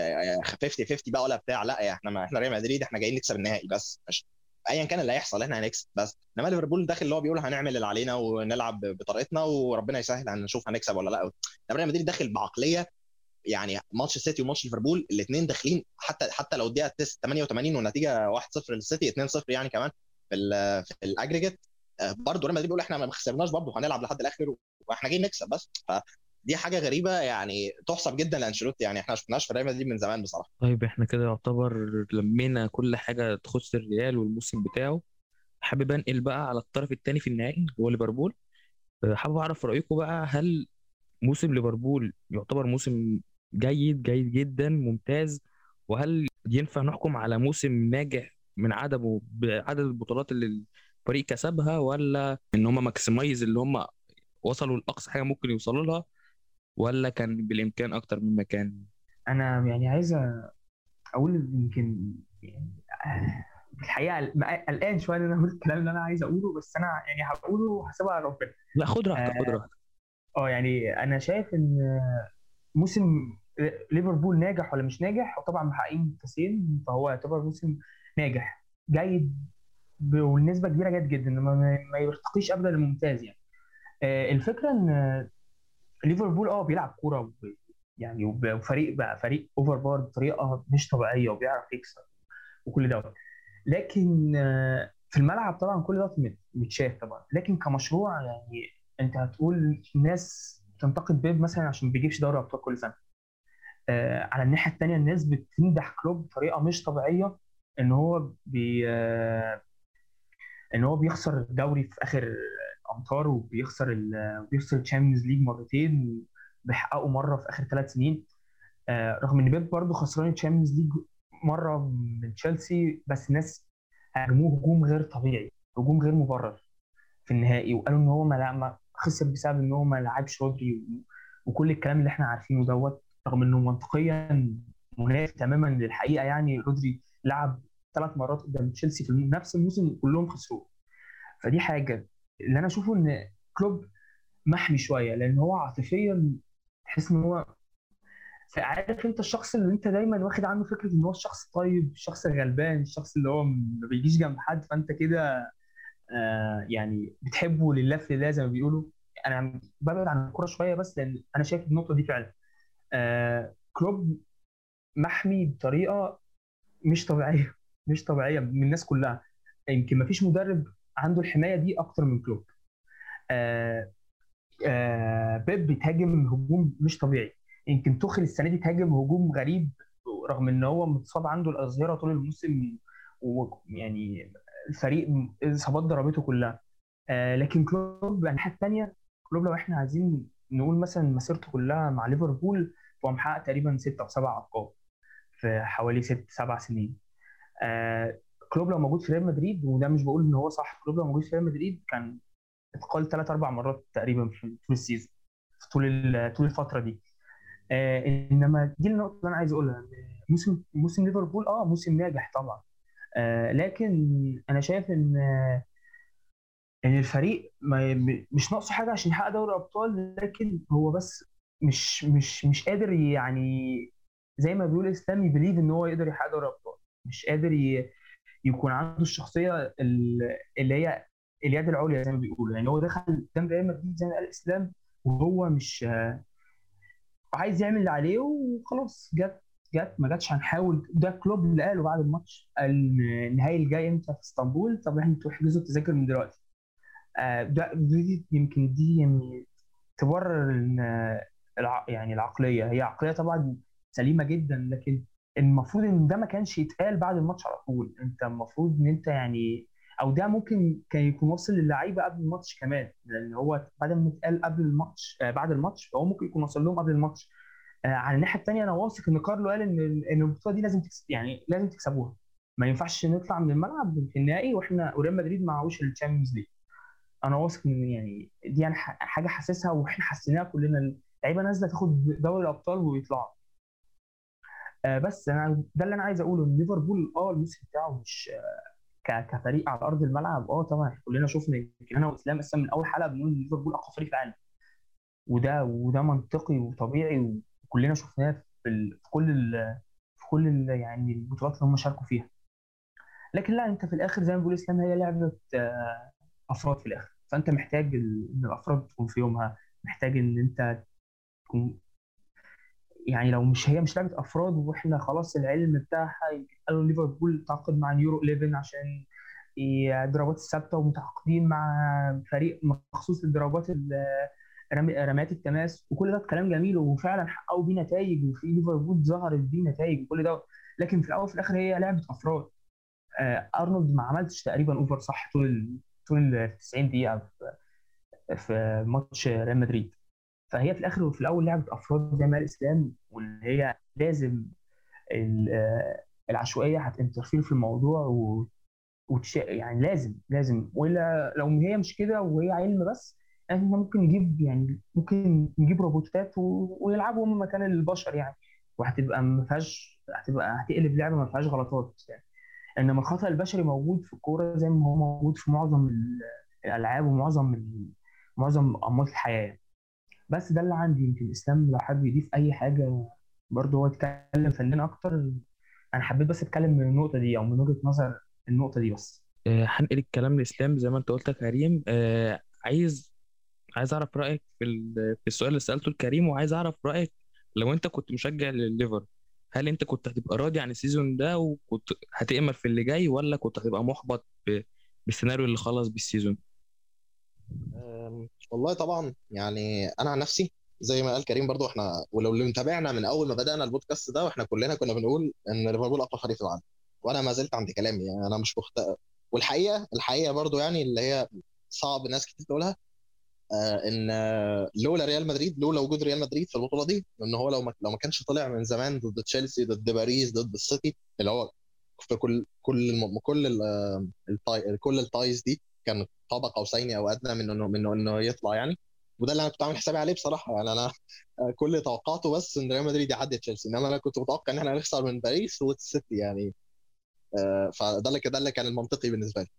خمسين خمسين بقى ولا بتاع، لا احنا ما احنا ريال مدريد احنا جايين نكسب النهائي بس، مش ايا كان اللي هيحصل احنا هنكسب بس. انما ليفربول داخل اللي هو بيقول هنعمل اللي علينا ونلعب بطريقتنا وربنا يسهل هنشوف هنكسب ولا لا. انما ريال مدريد داخل بعقليه، يعني ماتش السيتي وماتش ليفربول الاثنين داخلين، حتى حتى لو الدقيقه ثمانية وثمانين والنتيجه واحد صفر للسيتي اثنين صفر يعني كمان في في الاجريجيت، برضه ريال مدريد بيقول احنا ما خسرناش برضه هنلعب لحد الاخر واحنا جايين نكسب بس. فدي حاجه غريبه يعني تحسب جدا لانشيلوتي، يعني احنا ما شفناش في ريال مدريد من زمان بصراحه. طيب احنا كده يعتبر لمينا كل حاجه تخص الريال والموسم بتاعه. حابب انقل بقى على الطرف الثاني في النهائي هو ليفربول. حابب اعرف رايكم بقى، هل موسم ليفربول يعتبر موسم جيد جيد جدا ممتاز، وهل ينفع نحكم على موسم ناجح من عدمه بعدد البطولات اللي الفريق كسبها، ولا ان هم ماكسمايز اللي هم وصلوا لاقصى حاجه ممكن يوصلوا لها، ولا كان بالامكان اكتر من مكان؟ انا يعني عايز اقول يمكن يعني في الحقيقه قلقان شويه ان انا اقول الكلام اللي انا عايز اقوله، بس انا يعني هقوله وهسيبها على ربنا. لا خد راحتك خد راحتك. اه يعني انا شايف ان موسم ليفربول ناجح ولا مش ناجح، وطبعا محققين كاسين، فهو يعتبر موسم ناجح جيد والنسبه كبيره جدا جدا، ما يرتقيش ابدا للممتاز يعني. الفكره ان ليفربول اه بيلعب كوره يعني، وفريق بقى فريق اوفر بار بطريقه مش طبيعيه وبيعرف يكسب وكل ده، لكن في الملعب طبعا كل ده متشاف طبعا، لكن كمشروع يعني انت هتقول الناس تنتقد بيب مثلا عشان ما بيجيبش دوري ابطال كل سنه. آه على الناحيه الثانيه الناس بتمدح كلوب بطريقه مش طبيعيه، ان هو بي آه ان هو بيخسر الدوري في اخر امتار، وبيخسر ال- بيخسر الشامبيونز ليج مرتين، وبيحققوا مره في اخر ثلاث سنين. آه رغم ان بيب برضه خسران الشامبيونز ليج مره من تشيلسي، بس الناس هاجموه هجوم غير طبيعي، هجوم غير مبرر في النهائي، وقالوا ان هو ما لا- ما خسر بسبب ان هو ما لعبش رودري، و- وكل الكلام اللي احنا عارفينه دوت، رغم انه منطقيا منافي تماما للحقيقه. يعني رودري لعب ثلاث مرات قدام تشيلسي في الم- نفس الموسم كلهم خسروه. فدي حاجه اللي انا اشوفه ان كلوب محمي شويه، لان هو عاطفيا تحس ان هو، عارف انت الشخص اللي انت دايما واخد عنه فكره ان هو الشخص الطيب، الشخص الغلبان، الشخص اللي هو ما بيجيش جنب حد، فانت كده آه يعني بتحبه لله في لله زي ما بيقولوا. انا ببعد عن الكوره شويه بس لان انا شايف النقطه دي فعلا. آه كلوب محمي بطريقه مش طبيعيه، مش طبيعيه من الناس كلها. يمكن ما فيش مدرب عنده الحمايه دي اكتر من كلوب. آه آه بيب بيتهاجم هجوم مش طبيعي. يمكن توخيل السنه دي تهاجم هجوم غريب، رغم ان هو متصاب عنده الاظهره طول الموسم، ويعني الفريق الاصابات ضربته كلها. آه لكن كلوب على الناحيه الثانيه، كلوب لو احنا عايزين نقول مثلا مسيرته كلها مع ليفربول، هو محقق تقريبا ستة او سبع القاب في حوالي ست سبع سنين. آه كلوب لو موجود في ريال مدريد، وده مش بقول ان هو صح، كلوب لو موجود في ريال مدريد كان اتقال ثلاث اربع مرات تقريبا في طول السيزون، في طول ال- طول الفتره دي. آه انما دي النقطه اللي انا عايز اقولها، إن موسم موسم ليفربول اه موسم ناجح طبعا. آه لكن انا شايف ان ان الفريق ما مش ناقصه حاجه عشان يحقق دوري ابطال، لكن هو بس مش مش مش قادر يعني، زي ما بيقول اسلام يبليف ان هو يقدر يحقق دوري ابطال. مش قادر ي- يكون عنده الشخصيه ال- اللي هي اليد العليا زي ما بيقولوا. يعني هو دخل قدام ريال مدريد زي ما قال اسلام، وهو مش عايز يعمل اللي عليه وخلاص. جت جت ما جاتش هنحاول. ده كلوب اللي قاله بعد الماتش، قال النهائي الجاي امتى في اسطنبول، طب انتوا احجزوا التذاكر من دلوقتي. آه، ده دي يمكن دي يعني تبرر ان آه، الع... يعني العقليه هي عقليه طبعا سليمه جدا، لكن المفروض ان ده ما كانش يتقال بعد الماتش على طول. انت المفروض ان انت يعني، او ده ممكن كان يكون واصل للعيبه قبل الماتش كمان، لان هو بعد ما اتقال قبل الماتش آه بعد الماتش، فهو ممكن يكون وصل لهم قبل الماتش. آه على الناحيه الثانيه انا واثق ان كارلو قال ان ان البطوله دي لازم تكسب، يعني لازم تكسبوها. ما ينفعش نطلع من الملعب في النهائي واحنا وريال مدريد معهوش الشامبيونز ليج. انا واثق ان يعني دي انا ح- حاجه حاسسها واحنا حسيناها كلنا، اللعيبه نازله تاخد دوري الابطال ويطلعوا. آه بس انا ده اللي انا عايز اقوله، ان ليفربول اه الموسم بتاعه مش ك- كفريق على ارض الملعب. اه طبعا إحنا كلنا شفنا، يمكن انا واسلام اصلا من اول حلقه بنقول ان ليفربول اقوى فريق في العالم، وده وده منطقي وطبيعي، وكلنا شفناه في, ال... في كل ال... في كل ال... يعني البطولات اللي هم شاركوا فيها. لكن لا، انت في الاخر زي ما بيقول اسلام هي لعبه آه، افراد في الاخر. فانت محتاج ال- ان الافراد تكون في يومها، محتاج ان انت تكون يعني، لو مش هي مش لعبه افراد واحنا خلاص العلم بتاعها. قالوا ليفربول تعاقد مع نيورو إحداشر عشان ي- الضربات الثابته، ومتعاقدين مع فريق مخصوص للضربات ال- رمي- رميات التماس، وكل ده كلام جميل وفعلا حققوا بيه نتائج، وفي ليفربول ظهرت بيه نتائج وكل ده. لكن في الاول وفي الاخر هي لعبه افراد. آه، ارنولد ما عملتش تقريبا اوفر صح طول ال طول ال تسعين دقيقه في في ماتش ريال مدريد. فهي في الاخر وفي الاول لعبه افراد زي ما قال اسلام، وان هي لازم ال- آه، العشوائيه هتنترفير في الموضوع، و وتش... يعني لازم لازم، والا لو هي مش كده وهي علم بس، احنا ممكن نجيب يعني ممكن نجيب روبوتات و... ويلعبوا هم مكان البشر يعني، وهتبقى ما فيهاش، هتبقى هتقلب لعبه ما فيهاش غلطات يعني. انما الخطأ البشري موجود في الكوره زي ما هو موجود في معظم ال- الالعاب ومعظم ال... معظم انماط الحياه. بس ده اللي عندي. يمكن اسلام لو حابب يضيف اي حاجه برضه، هو يتكلم فنان اكتر. انا حبيت بس اتكلم من النقطه دي او من وجهه نظر النقطه دي بس. آه، هنقل الكلام لإسلام زي ما أنت قلت يا كريم. آه، عايز عايز أعرف رأيك في ال- في السؤال اللي سألته لكريم، وعايز أعرف رأيك لو أنت كنت مشجع للليفر، هل أنت كنت هتبقى راضي عن السيزون ده وكنت هتأمل في اللي جاي، ولا كنت هتبقى محبط ب- بالسيناريو اللي خلص بالسيزون؟ والله طبعا يعني انا عن نفسي زي ما قال كريم برضو، احنا ولو اللي متابعنا من اول ما بدانا البودكاست ده واحنا كلنا كنا بنقول ان ليفربول اقوى فريق في العالم، وانا ما زلت عند كلامي يعني، انا مش مخت... والحقيقه الحقيقه برضو يعني اللي هي صعب ناس كتير تقولها، آه ان آه، لولا ريال مدريد، لولا وجود ريال مدريد في البطوله دي، ان هو لو ما لو ما كانش طلع من زمان ضد تشيلسي، ضد باريس، ضد السيتي، اللي هو في كل كل الم... كل ال... آه، التاي... كل التايز دي كان قاب قوسين او ادنى من انه من انه يطلع يعني. وده اللي انا كنت عامل حسابي عليه بصراحه يعني. انا آه، كل توقعاته بس ان ريال مدريد يعدي تشيلسي، انما انا كنت متوقع ان احنا هنخسر من باريس والسيتي يعني. آه، فده اللي ده اللي كان المنطقي بالنسبه لي.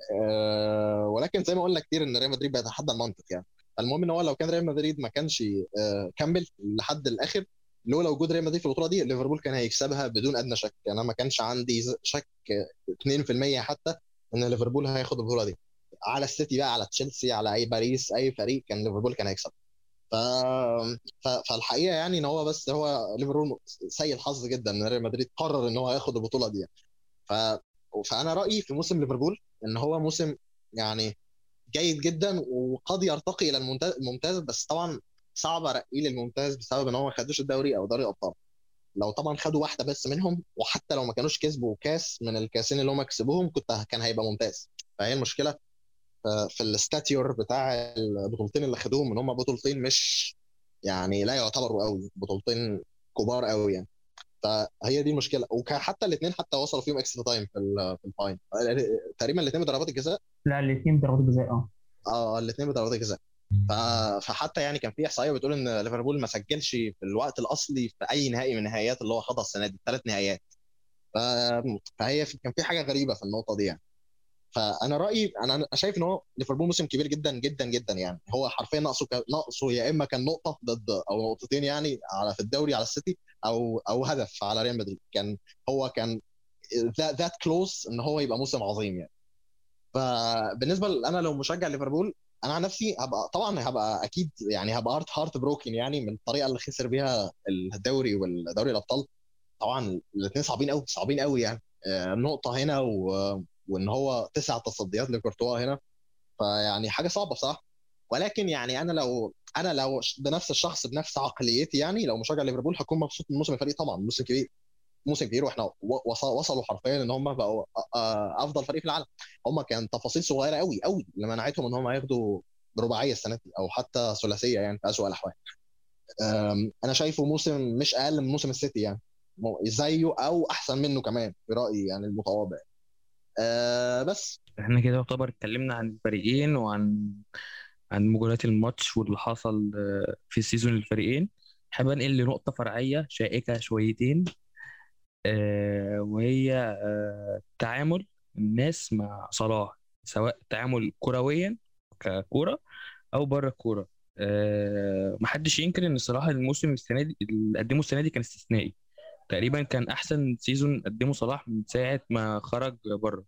آه، ولكن زي ما قلنا كتير ان ريال مدريد بيتحدى المنطق يعني. المهم ان هو لو كان ريال مدريد ما كانش آه، كمل لحد الاخر، لولا وجود ريال مدريد في البطوله دي ليفربول كان هيكسبها بدون ادنى شك يعني. انا ما كانش عندي ز- شك آه، اثنين في المية حتى ان ليفربول هياخد البطوله دي على السيتي بقى، على تشيلسي، على اي باريس، اي فريق كان ليفربول كان هيكسب. ف... ف... فالحقيقه يعني ان هو بس هو ليفربول سيء الحظ جدا ان ريال مدريد قرر ان هو هياخد البطوله دي يعني. ف... فانا رايي في موسم ليفربول ان هو موسم يعني جيد جدا، وقد يرتقي الى الممتاز الممتاز، بس طبعا صعب ارقيه للممتاز بسبب ان هو ما خدوش الدوري او دوري الابطال. لو طبعا خدوا واحده بس منهم، وحتى لو ما كانوش كسبوا كاس من الكاسين اللي هم كسبوهم، كنت كان هيبقى ممتاز. فهي المشكله آه، في الاستاتيور بتاع البطولتين اللي خدوهم، ان هم بطولتين مش يعني لا يعتبروا قوي بطولتين كبار قوي يعني. فهي دي المشكله. وحتى الاثنين حتى وصلوا فيهم اكسترا تايم في ال- في الفاين تقريبا، الاثنين بضربات الجزاء. لا الاثنين ضربات جزاء اه. اه الاثنين بضربات الجزاء. ف... فحتى يعني كان في احصائيه بتقول ان ليفربول ما سجلش في الوقت الاصلي في اي نهائي من النهائيات اللي هو خاضها السنه دي، ثلاث نهائيات. ف... فهي في... كان في حاجه غريبه في النقطه دي يعني. فانا رايي انا أنا شايف ان هو ليفربول موسم كبير جدا جدا جدا يعني. هو حرفيا ناقصه ك... ناقصه يا اما كان نقطه ضد او نقطتين يعني على في الدوري على السيتي، او او هدف على ريال مدريد. كان هو كان ذات كلوز ان هو يبقى موسم عظيم يعني. فبالنسبه ل- انا لو مشجع ليفربول، انا عن نفسي هبقى طبعا هبقى اكيد يعني هبقى هارت هارت بروكن يعني من الطريقه اللي خسر بيها الدوري والدوري الابطال. طبعا الاثنين صعبين قوي، صعبين قوي يعني. آه، نقطه هنا و... وان هو تسع تصديات لكورتوا هنا، فيعني حاجه صعبه بصراحه. ولكن يعني انا لو انا لو بنفس الشخص بنفس عقليتي يعني، لو مشجع ليفربول هكون مبسوط من موسم الفريق. طبعا موسم كبير، موسم كبير، واحنا وص- وصلوا حرفيا ان هم بقوا افضل فريق في العالم. هم كان تفاصيل صغيره قوي قوي اللي منعتهم ان هم ياخدوا رباعيه السنه دي او حتى ثلاثيه يعني في اسوء الاحوال. أم، انا شايفه موسم مش اقل من موسم السيتي يعني، مو- زيه او احسن منه كمان في رايي يعني المتواضع. أه بس احنا كده يعتبر اتكلمنا عن الفريقين وعن عن مجريات الماتش واللي حصل آه، في السيزون للفريقين. حابب انقل لنقطة فرعية شائكة شويتين، آه، وهي آه، تعامل الناس مع صلاح، سواء تعامل كرويا ككورة أو بره الكورة. آه، محدش ينكر إن صلاح الموسم السنة دي اللي قدمه السنة دي كان استثنائي. تقريبا كان أحسن سيزون قدمه صلاح من ساعة ما خرج بره.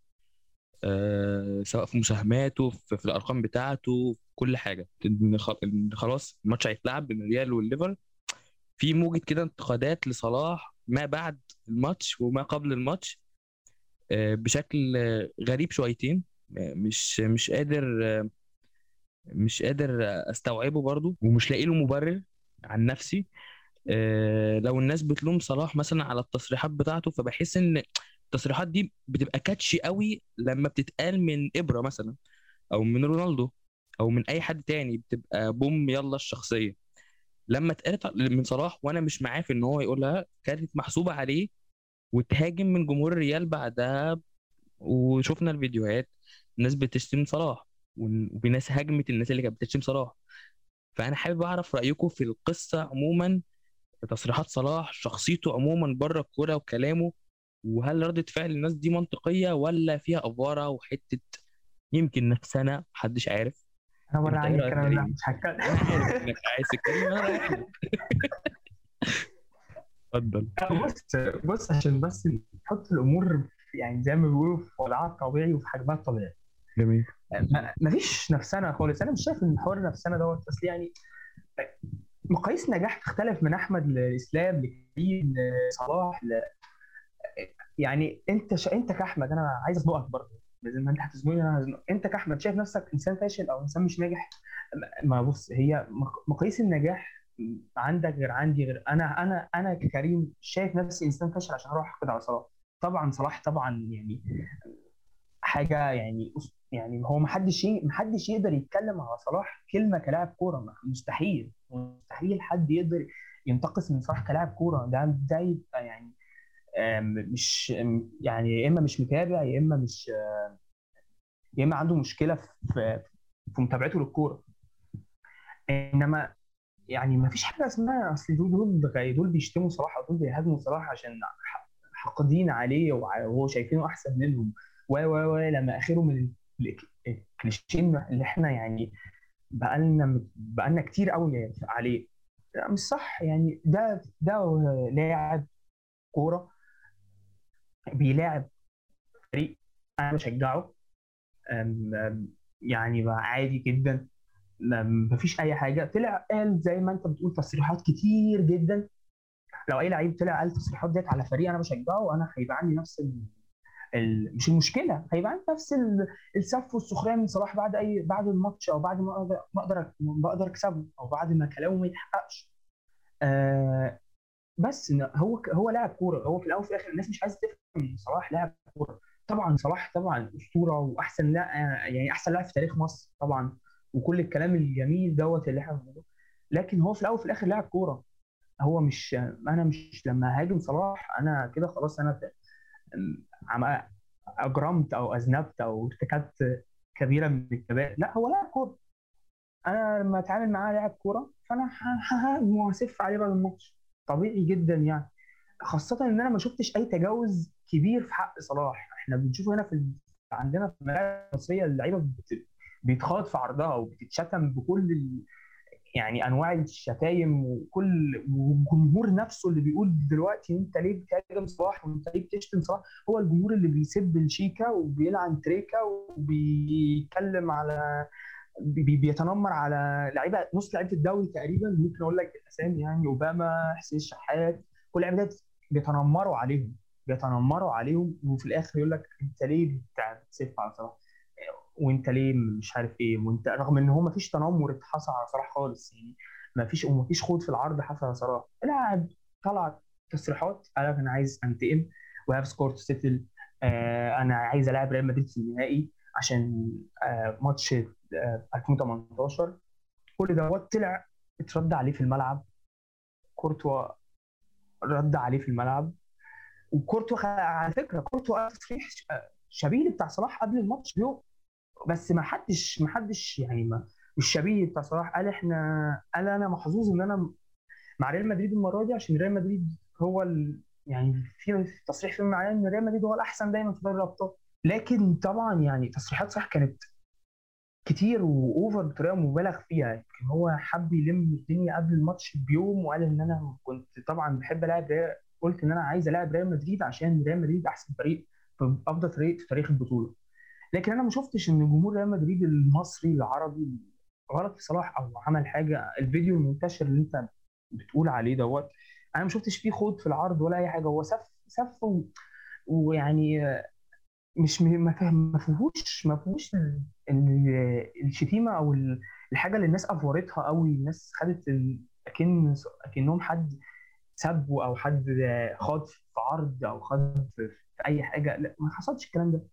آه، سواء في مساهماته في, في الارقام بتاعته في كل حاجه. إن خ- إن خلاص الماتش هيتلعب بين الريال والليفر، في موجة كده انتقادات لصلاح ما بعد الماتش وما قبل الماتش آه، بشكل آه، غريب شويتين. آه، مش مش قادر آه، مش قادر استوعبه برضو، ومش لاقي له مبرر عن نفسي. آه، لو الناس بتلوم صلاح مثلا على التصريحات بتاعته، فبحس ان التصريحات دي بتبقى كاتشي قوي لما بتتقال من ابرة مثلا، او من رونالدو، او من اي حد تاني، بتبقى بوم يلا الشخصيه. لما اتقالت من صلاح وانا مش معاه في ان هو يقولها، كانت محسوبه عليه وتهاجم من جمهور الريال بعدها. وشفنا الفيديوهات، الناس بتشتم صلاح، ون- وفي ناس هاجمت الناس اللي كانت بتشتم صلاح. فانا حابب اعرف رايكم في القصه عموما، في تصريحات صلاح، شخصيته عموما بره الكوره وكلامه، وهل ردة فعل الناس دي منطقيه ولا فيها افواره وحته يمكن نفسنا محدش عارف. انا بره انت ايه عني رايك الكلام ده كريم؟ مش هتكلم. انا عارف انك عايز تتكلم، انا رايح له. اتفضل. بص بص عشان بس نحط الامور في- يعني زي ما بيقولوا في وضعها الطبيعي وفي حجمها الطبيعي. جميل. ما- مفيش نفسنا خالص. انا مش شايف ان حوار نفسنا دوت، بس يعني مقاييس نجاح تختلف من احمد لاسلام لكريم لصلاح ل... يعني انت ش... انت كاحمد انا عايز اسبقك برضه. زي ما انت هتزنقني انا هزنق انت كاحمد شايف نفسك انسان فاشل او انسان مش ناجح. ما بص، هي مق- مقاييس النجاح عندك غير عندي غير انا انا انا ككريم شايف نفسي انسان فاشل عشان اروح احقد على صلاح. طبعا صلاح طبعا يعني حاجه يعني أس- يعني هو ما حدش ما حدش يقدر يتكلم على صلاح كلمه كلاعب كوره، ما- مستحيل مستحيل حد يقدر ينتقص من صلاح كلاعب كوره. ده ده يبقى يعني آم، مش آم، يعني يا اما مش متابع، يا اما مش يا اما عنده مشكله في في متابعته للكوره. انما يعني ما فيش حاجه اسمها اصل دول دول دول بيشتموا صلاح او دول بيهاجموا صلاح عشان ح- حاقدين عليه وع- وهو شايفينه احسن منهم و و و لما اخرهم من الكليشين اللي احنا يعني بقالنا بقالنا كتير قوي عليه. لا مش صح يعني. ده ده لاعب كوره بيلاعب فريق انا بشجعه. أم- أم، يعني بقى عادي جدا، ما ما فيش اي حاجه. طلع قال زي ما انت بتقول تصريحات كتير جدا. لو اي لعيب طلع قال التصريحات ديت على فريق انا بشجعه، انا هيبقى عندي نفس ال... ال... مش المشكله، هيبقى عندي نفس ال... السف والسخريه من صلاح بعد اي بعد الماتش، او بعد ما اقدر ما اقدر بقدر اكسبه، او بعد ما كلامه ما يتحققش. آه بس إن هو هو لاعب كوره. هو في الاول وفي الاخر الناس مش عايزه تفهم ان صلاح لاعب كوره. طبعا صلاح طبعا اسطوره واحسن، لا يعني احسن لاعب في تاريخ مصر طبعا، وكل الكلام الجميل دوت اللي احنا بنقوله. لكن هو في الاول وفي الاخر لاعب كوره. هو مش انا مش لما هاجم صلاح انا كده خلاص انا عم اجرمت او اذنبت او ارتكبت كبيره من الكبائر. لا، هو لاعب كوره. انا لما اتعامل معاه لاعب كوره فانا ههاجم وهسف عليه بعد الماتش. طبيعي جدا يعني. خاصة إن أنا ما شفتش أي تجاوز كبير في حق صلاح. إحنا بنشوفه هنا في ال... عندنا في الملاعب المصرية اللعيبة بت... بيتخاط في عرضها وبتتشتم بكل ال... يعني أنواع الشتايم، وكل والجمهور نفسه اللي بيقول دلوقتي أنت ليه بتهاجم صلاح وأنت ليه بتشتم صلاح، هو الجمهور اللي بيسب الشيكا وبيلعن تريكا وبيتكلم على بي- بيتنمر على لعيبه، نص لعيبه الدوري تقريبا ممكن اقول لك الاسامي يعني، اوباما، حسين الشحات، كل اللعيبه دي بيتنمروا عليهم بيتنمروا عليهم وفي الاخر يقول لك انت ليه بتاع- بتسف على صلاح، وانت ليه مش عارف ايه، وانت رغم ان هو ما فيش تنمر حصل على صلاح خالص يعني. ما فيش وما فيش خوض في العرض حصل على صلاح. لاعب طلع تصريحات قال لك انا عايز انتقم وهاف سكور تو سيتل. انا عايز العب ريال مدريد في النهائي عشان آه ماتش آه ألفين وتمنتاشر. كل دوت طلع اترد عليه في الملعب. كورتوا رد عليه في الملعب. وكورتوا خ... على فكره كورتوا قال تصريح ش- شبيه بتاع صلاح قبل الماتش بيوم. بس ما حدش ما حدش يعني ما مش شبيه بتاع صلاح. قال احنا قال انا محظوظ ان انا مع ريال مدريد المره دي عشان ريال مدريد هو ال... يعني في تصريح فيما معناه ان ريال مدريد هو الاحسن دايما في دوري الابطال. لكن طبعا يعني تصريحات صح كانت كتير واوفر بطريقه مبالغ فيها. يمكن هو حب يلم الدنيا قبل الماتش بيوم وقال ان انا كنت طبعا بحب العب ريال، قلت ان انا عايز العب ريال مدريد عشان ريال مدريد احسن فريق في افضل فريق في تاريخ البطوله. لكن انا ما شفتش ان جمهور ريال مدريد المصري العربي غلط في صلاح او عمل حاجه. الفيديو المنتشر اللي انت بتقول عليه دوت انا ما شفتش فيه خوض في العرض ولا اي حاجه. هو سف سف و- ويعني مش م- ما فهم ما فيهوش ما فيهوش ال- ال- الشتيمه او ال- الحاجه اللي الناس افورتها قوي. الناس خدت ال- اكن اكنهم حد سبوا او حد خاض في عرض او خاض في في اي حاجه. لا، ما حصلش الكلام ده.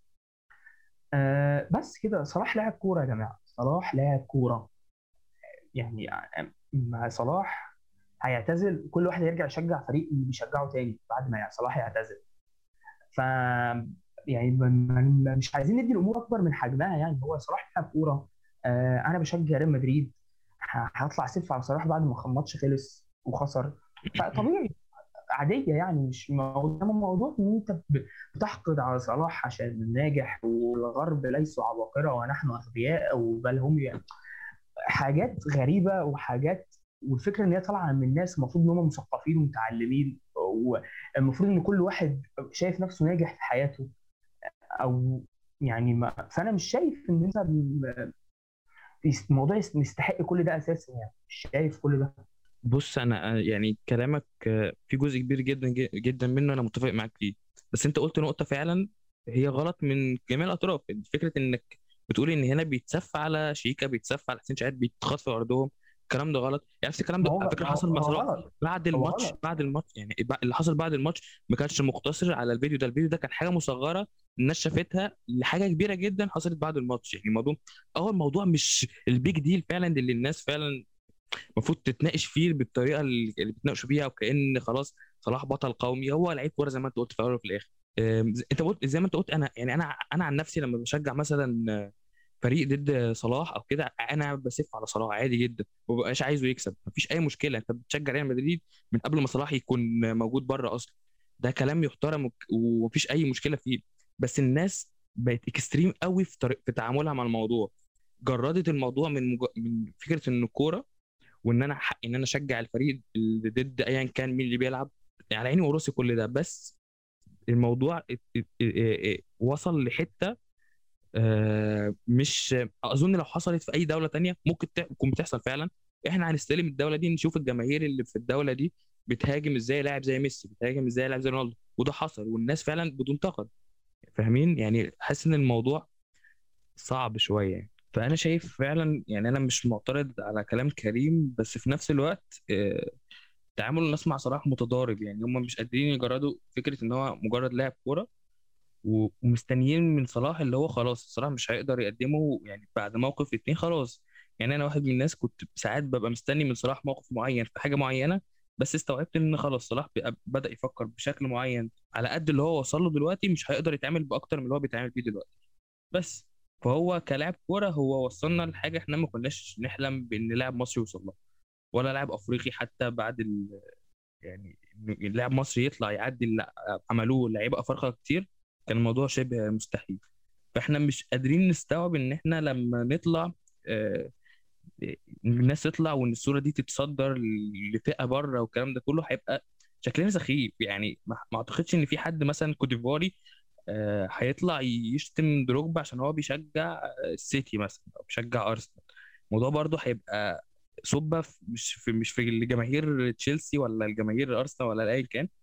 آه بس كده صلاح لاعب كوره يا جماعه. صلاح لاعب كوره يعني. مع صلاح هيعتزل كل واحد يرجع يشجع فريق اللي بيشجعه تاني بعد ما صلاح يعتزل. ف يعني م- م- مش عايزين ندي الامور اكبر من حجمها. يعني هو صلاح لاعب كوره. آه انا بشجع ريال مدريد. ه- هطلع اسف على صلاح بعد ما الماتش خلص وخسر؟ فطبيعي عاديه يعني. مش موضوع موضوع ان انت ب- بتحقد على صلاح عشان ناجح والغرب ليسوا عباقره ونحن اغبياء بل هم يعني. حاجات غريبه وحاجات. والفكره ان هي طالعه من ناس المفروض ان هم مثقفين ومتعلمين، والمفروض ان كل واحد شايف نفسه ناجح في حياته او يعني ما. فانا مش شايف ان انت م- الموضوع يس- يستحق كل ده اساسا يعني. مش شايف كل ده. بص انا يعني كلامك آه، في جزء كبير جدا جدا منه انا متفق معاك فيه. بس انت قلت نقطه فعلا هي غلط من جميع الاطراف. فكره انك بتقول ان هنا بيتسف على شيكا، بيتسف على حسين شحات، بيتخاطف في ارضهم، الكلام ده غلط. يعني نفس الكلام ما ده هو على فكره ما هو حصل مع هو صلاح غلط. بعد هو الماتش. غلط. بعد الماتش يعني بع- اللي حصل بعد الماتش ما كانش مقتصر على الفيديو ده. الفيديو ده كان حاجه مصغره الناس شافتها لحاجه كبيره جدا حصلت بعد الماتش. يعني الموضوع اه الموضوع مش البيج ديل فعلا اللي الناس فعلا المفروض تتناقش فيه بالطريقه اللي اللي بتناقشوا بيها، وكأن خلاص صلاح بطل قومي. هو لعيب كوره زي ما انت قلت في الاول وفي الاخر. أم، ز- انت قلت زي ما انت قلت. انا يعني انا انا عن نفسي لما بشجع مثلا فريق ضد صلاح او كده، انا بسف على صلاح عادي جدا، ما ببقاش عايزه يكسب. مفيش اي مشكله، انت بتشجع ريال مدريد من قبل ما صلاح يكون موجود بره اصلا. ده كلام يحترم وك- ومفيش اي مشكله فيه. بس الناس بقت اكستريم قوي في طريق في تعاملها مع الموضوع. جردت الموضوع من مج... من فكره ان الكوره، وان انا حق ان انا اشجع الفريق اللي ضد ايا كان مين اللي بيلعب، على عيني وراسي كل ده. بس الموضوع ات- ات- اه- اه- وصل لحته آه، مش اظن لو حصلت في اي دوله تانية ممكن ت- تكون بتحصل فعلا. احنا هنستلم الدوله دي، نشوف الجماهير اللي في الدوله دي بتهاجم ازاي لاعب زي ميسي، بتهاجم ازاي لاعب زي رونالدو، وده حصل والناس فعلا بتنتقد. فاهمين؟ يعني حاسس ان الموضوع صعب شويه يعني. فانا شايف فعلا، يعني انا مش معترض على كلام كريم، بس في نفس الوقت آه، تعامل الناس مع صلاح متضارب. يعني هم مش قادرين يجردوا فكره ان هو مجرد لاعب كوره، و- ومستنيين من صلاح اللي هو خلاص صلاح مش هيقدر يقدمه يعني بعد موقف اتنين خلاص. يعني انا واحد من الناس كنت ساعات ببقى مستني من صلاح موقف معين في حاجه معينه، بس استوعبت ان خلاص صلاح بقى- بدأ يفكر بشكل معين على قد اللي هو وصل له دلوقتي، مش هيقدر يتعامل باكتر من اللي هو بيتعامل بيه دلوقتي. بس فهو كلاعب كوره هو وصلنا لحاجه احنا ما كناش نحلم بان لاعب مصري يوصل لها، ولا لاعب افريقي حتى بعد ال... يعني إنه اللاعب مصري يطلع يعدي اللي عملوه لعيبه افارقه كتير. كان الموضوع شبه مستحيل. فاحنا مش قادرين نستوعب ان احنا لما نطلع آه، إن الناس تطلع وان الصوره دي تتصدر لفئه بره والكلام ده كله، هيبقى شكلنا سخيف. يعني ما ما اعتقدش ان في حد مثلا كوديفواري آه، هيطلع يشتم دروجبا عشان هو بيشجع آه، السيتي مثلا او بيشجع ارسنال. الموضوع برضو هيبقى سبة في- مش في مش في الجماهير تشيلسي ولا الجماهير ارسنال ولا ايا كان.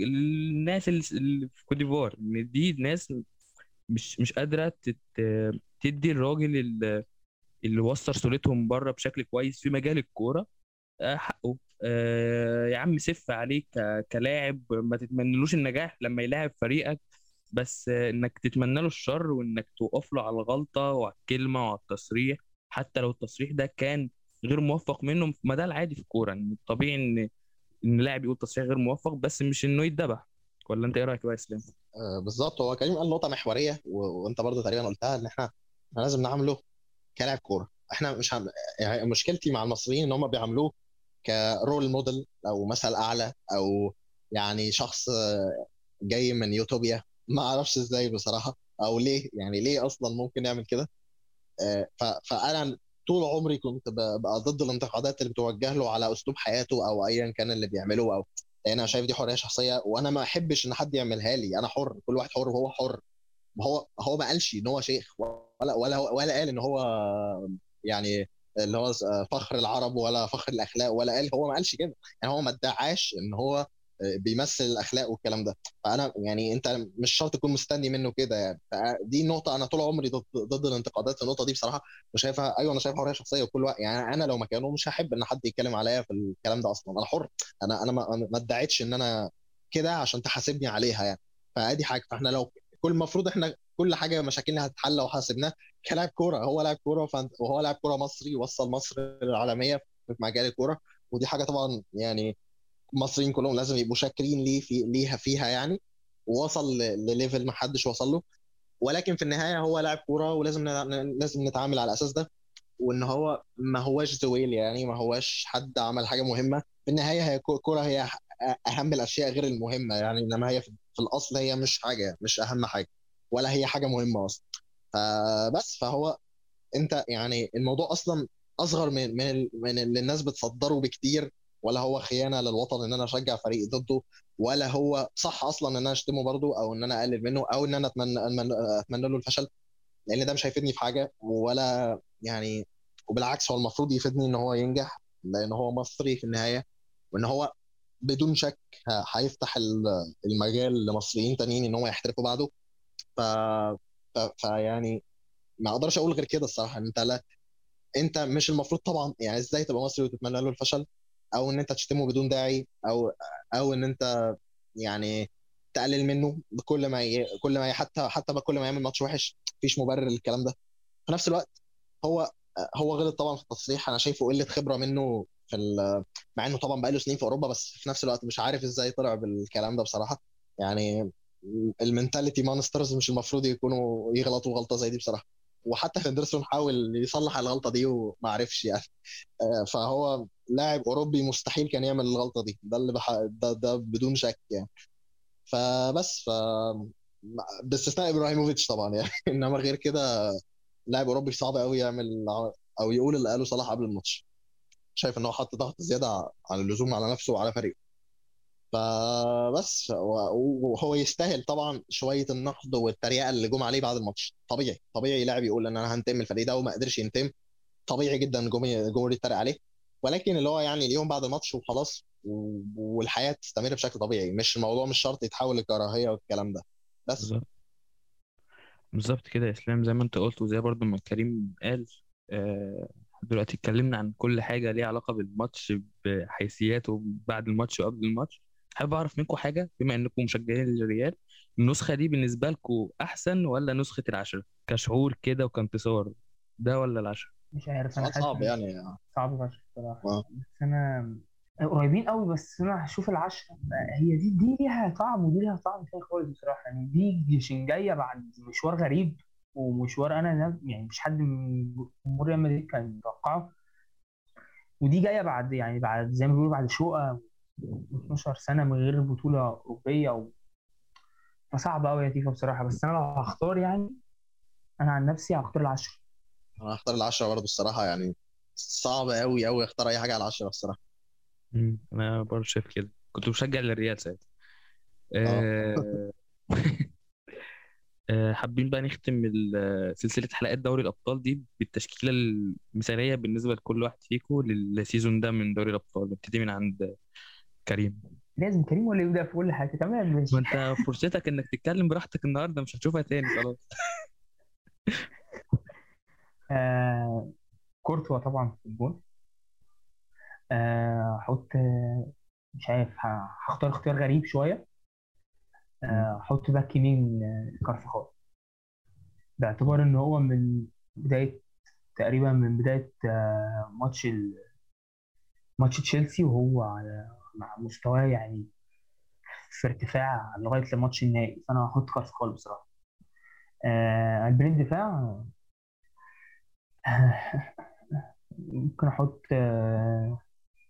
الناس اللي اللي في كوت ديفوار، ان دي ناس مش مش قادره تت... تدي الراجل اللي, اللي وصل صورتهم بره بشكل كويس في مجال الكوره آه، حقه. آه، يا عم سف عليك ك- كلاعب، ما تتمنلوش النجاح لما يلاعب فريقك، بس آه، انك تتمنى له الشر وانك توقف له على الغلطه وعلى الكلمه وعلى التصريح، حتى لو التصريح ده كان غير موفق منه. ما ده العادي في الكوره، ان الطبيعي ان ان لاعب يقول تصريح غير موفق، بس مش انه يتذبح. ولا انت ايه رايك بقى يا اسلام؟ آه، بالظبط. هو كريم قال نقطه محوريه و... وانت برضو تقريبا قلتها، ان احنا احنا لازم نعامله كلاعب كوره. احنا مش هم... يعني مشكلتي مع المصريين ان هم بيعاملوه كرول موديل او مثل اعلى، او يعني شخص آه، جاي من يوتوبيا. ما اعرفش ازاي بصراحه، او ليه، يعني ليه اصلا ممكن يعمل كده. آه، ف- فانا طول عمري كنت ب- بقى ضد الانتقادات اللي بتوجه له على اسلوب حياته او ايا كان اللي بيعمله، او يعني انا شايف دي حريه شخصيه، وانا ما احبش ان حد يعملها لي. انا حر، كل واحد حر وهو حر. ما هو هو ما قالش ان هو شيخ، ولا ولا ولا قال ان هو يعني اللي هو فخر العرب ولا فخر الاخلاق، ولا قال، هو ما قالش كده. يعني هو ما ادعاش ان هو بيمثل الاخلاق والكلام ده. فانا يعني انت مش شرط تكون مستني منه كده يعني. دي نقطه انا طول عمري ضد ضد الانتقادات في النقطه دي بصراحه. وشايفها، ايوه انا شايفها حريه شخصيه، وكل وقت يعني انا لو مكانه مش هحب ان حد يتكلم عليا في الكلام ده اصلا. انا حر. انا انا ما ما ادعيتش ان انا كده عشان تحاسبني عليها يعني. فادي حاجه. فاحنا لو كل المفروض احنا كل حاجه مشاكلنا هتتحل لو حاسبناه كلاعب كوره. هو لاعب كوره، فانت وهو لاعب كوره مصري وصل مصر للعالميه في مجال الكوره. ودي حاجه طبعا يعني المصريين كلهم لازم يبقوا شاكرين ليه في ليها فيها يعني. ووصل ل- لليفل ما حدش وصل له. ولكن في النهايه هو لاعب كوره، ولازم ن- لازم نتعامل على الاساس ده. وان هو ما هواش زويل، يعني ما هواش حد عمل حاجه مهمه. في النهايه هي كو- كوره، هي اهم الاشياء غير المهمه يعني. انما هي في في الاصل هي مش حاجه، مش اهم حاجه، ولا هي حاجه مهمه اصلا. فبس فهو انت يعني الموضوع اصلا اصغر من من ال- من اللي الناس بتصدره بكتير. ولا هو خيانه للوطن ان انا اشجع فريق ضده، ولا هو صح اصلا ان انا اشتمه برضه، او ان انا اقلل منه، او ان انا اتمنى اتمنى, أتمنى له الفشل. لان ده مش هيفيدني في حاجه ولا يعني. وبالعكس هو المفروض يفيدني ان هو ينجح، لان هو مصري في النهايه. وان هو بدون شك ه- هيفتح ال- المجال لمصريين تانيين ان هم يحترفوا بعده. ف ف فيعني ما اقدرش اقول غير كده الصراحه. انت لا انت مش المفروض طبعا، يعني ازاي تبقى مصري وتتمنى له الفشل، او ان انت تشتمه بدون داعي، او او ان انت يعني تقلل منه بكل ما ي... كل ما ي... حتى حتى بكل ما يعمل ماتش وحش مفيش مبرر للكلام ده. في نفس الوقت هو هو غلط طبعا في التصريح، انا شايفه قله خبره منه في ال... مع انه طبعا بقاله سنين في اوروبا، بس في نفس الوقت مش عارف ازاي طلع بالكلام ده بصراحه. يعني المينتاليتي مانسترز مش المفروض يكونوا يغلطوا غلطه زي دي بصراحه. وحتى هندرسون حاول يصلح الغلطه دي وما عرفش يعني. آه، فهو لاعب اوروبي مستحيل كان يعمل الغلطه دي، ده اللي بح... ده ده بدون شك يعني. فبس ف باستثناء ابراهيموفيتش طبعا يعني انما غير كده لاعب اوروبي صعب قوي يعمل او يقول اللي قاله صلاح قبل الماتش. شايف ان هو حط ضغط زياده عن اللزوم على نفسه وعلى فريقه. فبس وهو يستاهل طبعا شويه النقد والتريقه اللي جم عليه بعد الماتش. طبيعي طبيعي لاعب يقول ان انا هنتم الفريق ده وما قدرش ينتم. طبيعي جدا الجمهور يتريق عليه، ولكن اللي هو يعني اليوم بعد الماتش وخلاص، والحياه تستمر بشكل طبيعي. مش الموضوع مش شرط يتحول لكراهيه والكلام ده بس. بالظبط بالظبط كده يا اسلام، زي ما انت قلت وزي برضو ما كريم قال. آه دلوقتي اتكلمنا عن كل حاجه ليها علاقه بالماتش بحيثياته بعد الماتش وقبل الماتش. حابب اعرف منكم حاجه، بما انكم مشجعين للريال، النسخه دي بالنسبه لكم احسن ولا نسخه العشرة كشعور كده وكانتصار، ده ولا العشرة؟ مش عارف، انا سؤال حاسس صعب إن يعني. صعب فشخ بصراحه. آه. بس انا قريبين قوي، بس انا هشوف العشرة. هي دي دي ليها طعم ودي ليها طعم تاني خالص بصراحة. يعني دي عشان جاية بعد مشوار غريب، ومشوار انا نا- يعني مش حد من جمهور ريال مدريد كان يتوقعه. ودي جاية بعد يعني بعد زي ما بيقولوا بعد شقة اتناشر سنة من غير بطولة أوروبية و... فصعب قوي يا تيفا بصراحة. بس انا لو هختار يعني، انا عن نفسي هختار العشرة. انا هختار العشرة برضه الصراحه يعني. صعب قوي قوي اختار اي حاجه على العشرة الصراحه. مم. انا برضه شايف كده، كنت بشجع للريال ساعتها. اه آه، آه، حابين بقى نختم ال- سلسلة حلقات دوري الأبطال دي بالتشكيلة المثالية بالنسبة لكل واحد فيكم للسيزون ده من دوري الأبطال. نبتدي من عند كريم. لازم كريم ولا يبدأ في كل حاجة؟ تمام ما ماشي. أنت فرصتك إنك تتكلم براحتك النهاردة، مش هتشوفها تاني خلاص. آه كورتوا طبعا في الجون. آه، احط آه، مش عارف، ه- هختار اختيار غريب شويه. مم. آه، احط باك يمين آه، كارفاخال، باعتبار ان هو من بدايه، تقريبا من بدايه آه، ماتش ال- ماتش تشيلسي وهو على مع مستواه يعني في ارتفاع لغايه الماتش النهائي. فانا هحط كارفاخال بصراحه. آه، قلبين الدفاع ممكن احط آه،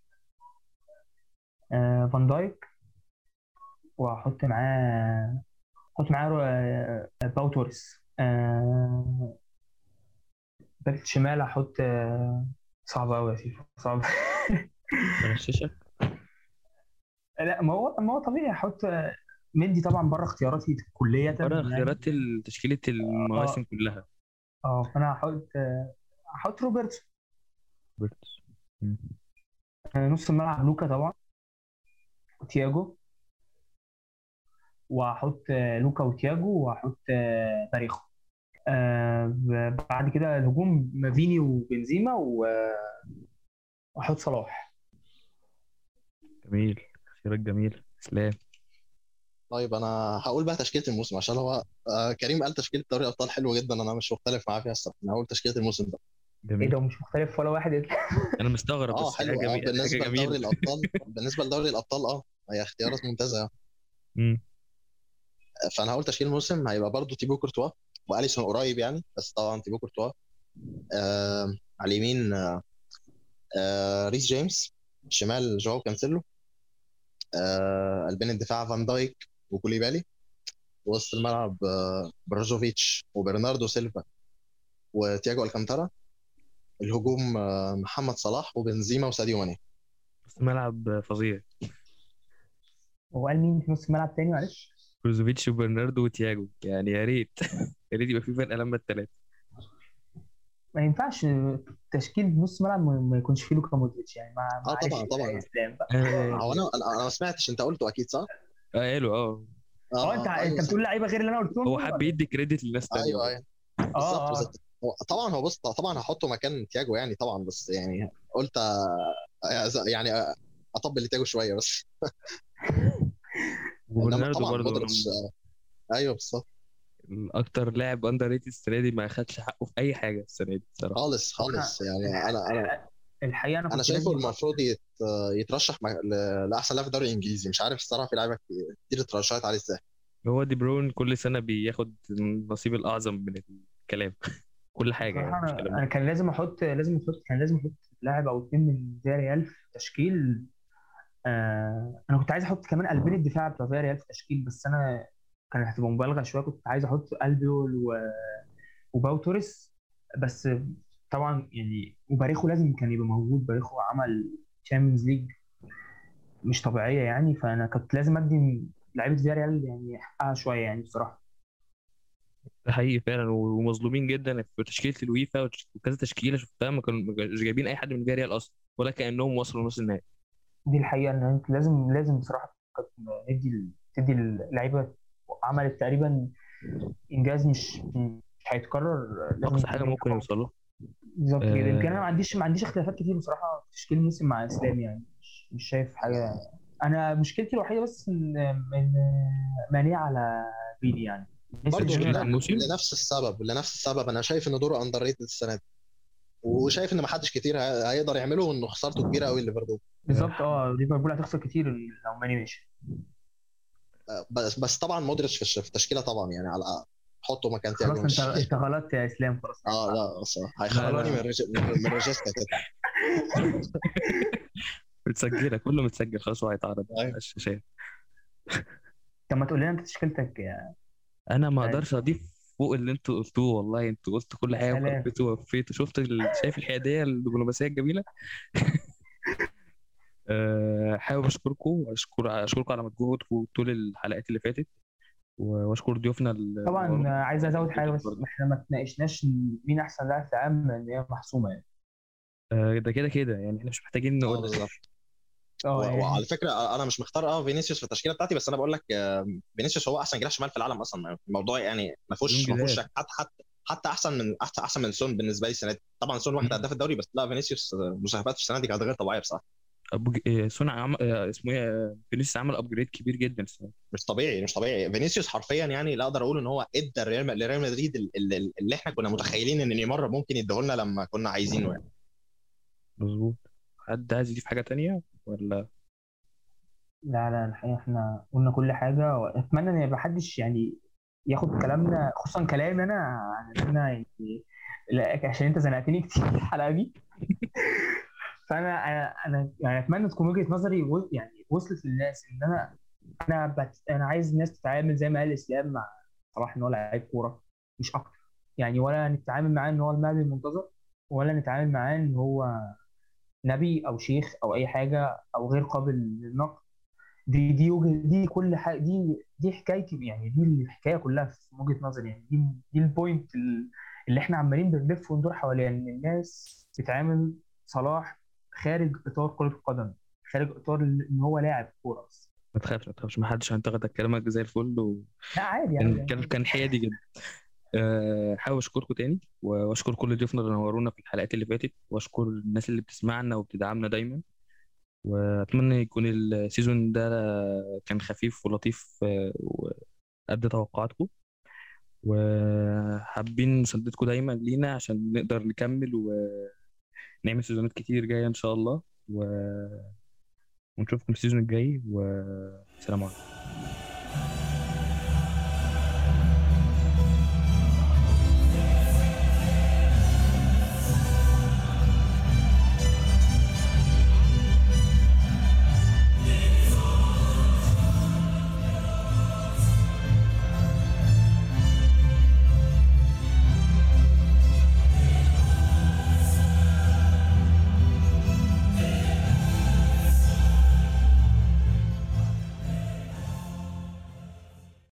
آه، فان دايك، واحط معاه احط معاه آه، آه، باو توريس. آه، باك شمال احط آه، صعب قوي يا سيف، صعب. بغششك. لا، ما هو ما هو طبيعي احط آه، مندي طبعا بره اختياراتي كلية بره يعني. اختيارات تشكيلة المواسم اه كلها. اه فانا هحط آه، هحط روبرتسون. روبرتس. مم. آه، نص الملعب لوكا طبعا، وتياجو. وهحط آه، لوكا وتياجو، وهحط آه، باريخو. آه، ب- بعد كده الهجوم مافيني وبنزيما و- واحط صلاح. جميل، اختيارات جميل اسلام. طيب انا هقول بقى تشكيله الموسم عشان هو آه كريم قال تشكيله دوري الابطال حلوه جدا، انا مش مختلف معاه فيها الصراحه. انا هقول تشكيله الموسم ده. ايه جميل. ده، مش مختلف ولا واحد؟ انا مستغرب اه بس حاجة حلو. اه جميلة، حاجة بالنسبه لدوري جميلة. الابطال بالنسبه لدوري الابطال اه هي اختيارات ممتازه. مم. فانا هقول تشكيل الموسم هيبقى برضو تيبو كورتوا واليسون قريب يعني، بس طبعا تيبو كورتوا. آه على اليمين آه ريس جيمس، شمال جواو كانسيلو، آه قلبين الدفاع فان دايك وكوليبالي، وسط الملعب آه بروزوفيتش وبرناردو سيلفا وتياجو الكانتارا، الهجوم آه محمد صلاح وبنزيما وساديو ماني. بس ملعب فظيع. هو قال مين في نص الملعب تاني معلش؟ كروزوفيتش وبرناردو وتياجو، يعني يا ريت يا ريت يبقى في فرق لما الثلاثه. ما ينفعش تشكيل نص ملعب ما ما يكونش فيه لوكا مودريتش يعني، مع- اه معلش طبعا بقى يا طبعا. اسلام بقى. آه هو انا انا أنا ما سمعتش، انت قلته اكيد صح؟ آه، قالوا اه اه انت اه انت ايوه بتقول لعيبه غير اللي انا قلتهم هو دول حب ولا؟ يدي كريدت للناس تانية ايوه برضه. ايوه بالظبط اه اه بالظبط. هو- طبعا هو بص طبعا هحطه مكان تياجو يعني طبعا، بس يعني قلت أ- يعني اطبل لتياجو شويه بس. انما وبرناردو طبعا برضه مودريتش آه، ايوه بالظبط. اكتر لاعب اندر ريتد السنه دي، ما خدش حقه في اي حاجه السنه دي الصراحه. خالص هو انا خالص يعني. الح... انا انا الحقيقه انا انا كنت شايفه نادي مع... المفروض يت... يترشح مع- ل- لاحسن لاعب في الدوري الانجليزي. مش عارف الصراحه في لعيبه كتير اترشحت عليه ازاي. هو دي بروين كل سنه بياخد النصيب الاعظم من الكلام كل حاجه يعني، بصراحه مش انا كلام. انا كان لازم احط لازم احط كان لازم احط لاعب او اتنين من فياريال في تشكيل. آه انا كنت عايز احط كمان قلبين الدفاع بتوع فياريال في تشكيل، بس انا كان هتبقى مبالغه شويه. كنت عايز احط البيول و... وباو توريس، بس طبعا يعني وباريخو لازم كان يبقى موجود. باريخو عمل تشامبيونز ليج مش طبيعيه يعني، فانا كنت لازم ادي لعيبه فياريال يعني حقها شويه يعني بصراحه. ده حقيقي فعلا، ومظلومين جدا في تشكيله الويفا، وكذا تشكيله شفتها ما كانوا مش جايبين اي حد من فياريال اصلا، ولا كانهم وصلوا نص النهائي. دي الحقيقه ان انت لازم لازم بصراحه كنت ندي تدي اللعيبه عملت تقريبا انجاز مش مش هيتكرر. لازم اقصى حاجه تديهم ممكن حقهم. يوصلوا. بالظبط كده. يمكن انا ما آه عنديش ما عنديش اختلافات كتير بصراحه في تشكيل الموسم مع اسلام يعني. مش, مش شايف حاجه. انا مشكلتي الوحيده بس ان ان ماني على فيدي يعني. فينيسيوس برضه مشكله جونيور ل... الموسم. لنفس السبب لنفس السبب انا شايف ان دوره اندر ريتد السنه دي، وشايف ان ما حدش كتير هي- هيقدر يعمله، وانه خسارته كبيره قوي ليفربول. بالظبط. اه ليفربول هتخسر كتير لو ماني ماشي. آه، بس بس طبعا مودريتش في الش- في التشكيله طبعا يعني على حطه مكان تياجو خلاص انت مش انت غلطت يا اسلام، خلاص ما اه ينفعش. لا صح لا هيخرجوني من لا ريج... من من ريجيستا كده. متسجله، كله متسجل خلاص وهيتعرض على أيوة. الشاشات. طب ما تقول لنا انت تشكيلتك يا انا ما يا اقدرش اضيف فوق اللي انتوا قلتوه، والله انتوا قلتوا كل يا حاجه سلام. وكفيتوا ووفيتوا. شفت ال... شايف الحياديه الدبلوماسيه الجميله. أه حابب اشكركم واشكر اشكركم على مجهودكم طول الحلقات اللي فاتت، واشكر ضيوفنا اللي طبعا نورونا عايز ازود حاجه جدا بس، برضه. احنا ما تناقشناش مين احسن لاعب في العالم لان هي محسومه يعني. أه ده كده كده يعني احنا مش محتاجين اه نقول. بالظبط. و- اه وعلى يعني. فكره انا مش مختار اه فينيسيوس في التشكيله بتاعتي، بس انا بقول لك آه، فينيسيوس هو احسن جناح شمال في العالم اصلا. الموضوع يعني ما بدون فيهوش ما فيهوش جدال. شك. حتى حتى حتى احسن من احسن احسن من سون بالنسبه لي السنه دي. طبعا سون واخد مم. هداف الدوري، بس لا فينيسيوس آه، مساهمات في السنه دي كانت غير طبيعيه بصراحه. أبو ج... آه، صنع عم... آه، اسمه ايه آه، فينيسيوس عمل ابجريد كبير جدا السنه دي. مش طبيعي مش طبيعي. فينيسيوس حرفيا يعني لا اقدر اقول ان هو ادى الريال لريال مدريد ال- ال- اللي احنا كنا متخيلين ان نيمار ممكن يديه لنا لما كنا عايزينه يعني. مظبوط. حد عايز يضيف حاجه تانية ولا؟ لا لا الحقيقه احنا قلنا كل حاجه، واتمنى ان يبقى حدش يعني ياخد كلامنا خصوصا كلامي انا عن إن انا يعني. لا عشان انت زنقتني كتير في الحلقه دي. فانا انا انا يعني اتمنى تكون وجهه نظري و- يعني وصلت للناس ان انا انا بت... انا عايز الناس تتعامل زي ما قال الاسلام مع صلاح ان هو لعيب كوره مش اكتر يعني. ولا نتعامل معاه ان هو المهدي المنتظر، ولا نتعامل معاه ان هو نبي او شيخ او اي حاجه او غير قابل للنقد. دي دي وجه دي كل حاجه دي دي حكايتي يعني. دي الحكايه كلها في وجهه نظري يعني. دي دي البوينت اللي احنا عمالين بنلف وندور حواليها، ان الناس بتعامل صلاح خارج اطار كره القدم، خارج اطار ان هو لاعب كوره بس. ما تخافش ما تخافش، ما حدش هينتقدك، كلامك زي الفل، لا عادي وكان عادي كان عادي. كان حيادي جدا. أه حابب اشكركم تاني، واشكر كل ضيوفنا اللي نورونا في الحلقات اللي فاتت، واشكر الناس اللي بتسمعنا وبتدعمنا دايما. واتمنى يكون السيزون ده كان خفيف ولطيف، آه، وقد توقعاتكم، وحابين مساندتكم دايما لينا عشان نقدر نكمل ونعمل سيزونات كتير جاية إن شاء الله، و... ونشوفكم السيزون الجاي، والسلام عليكم.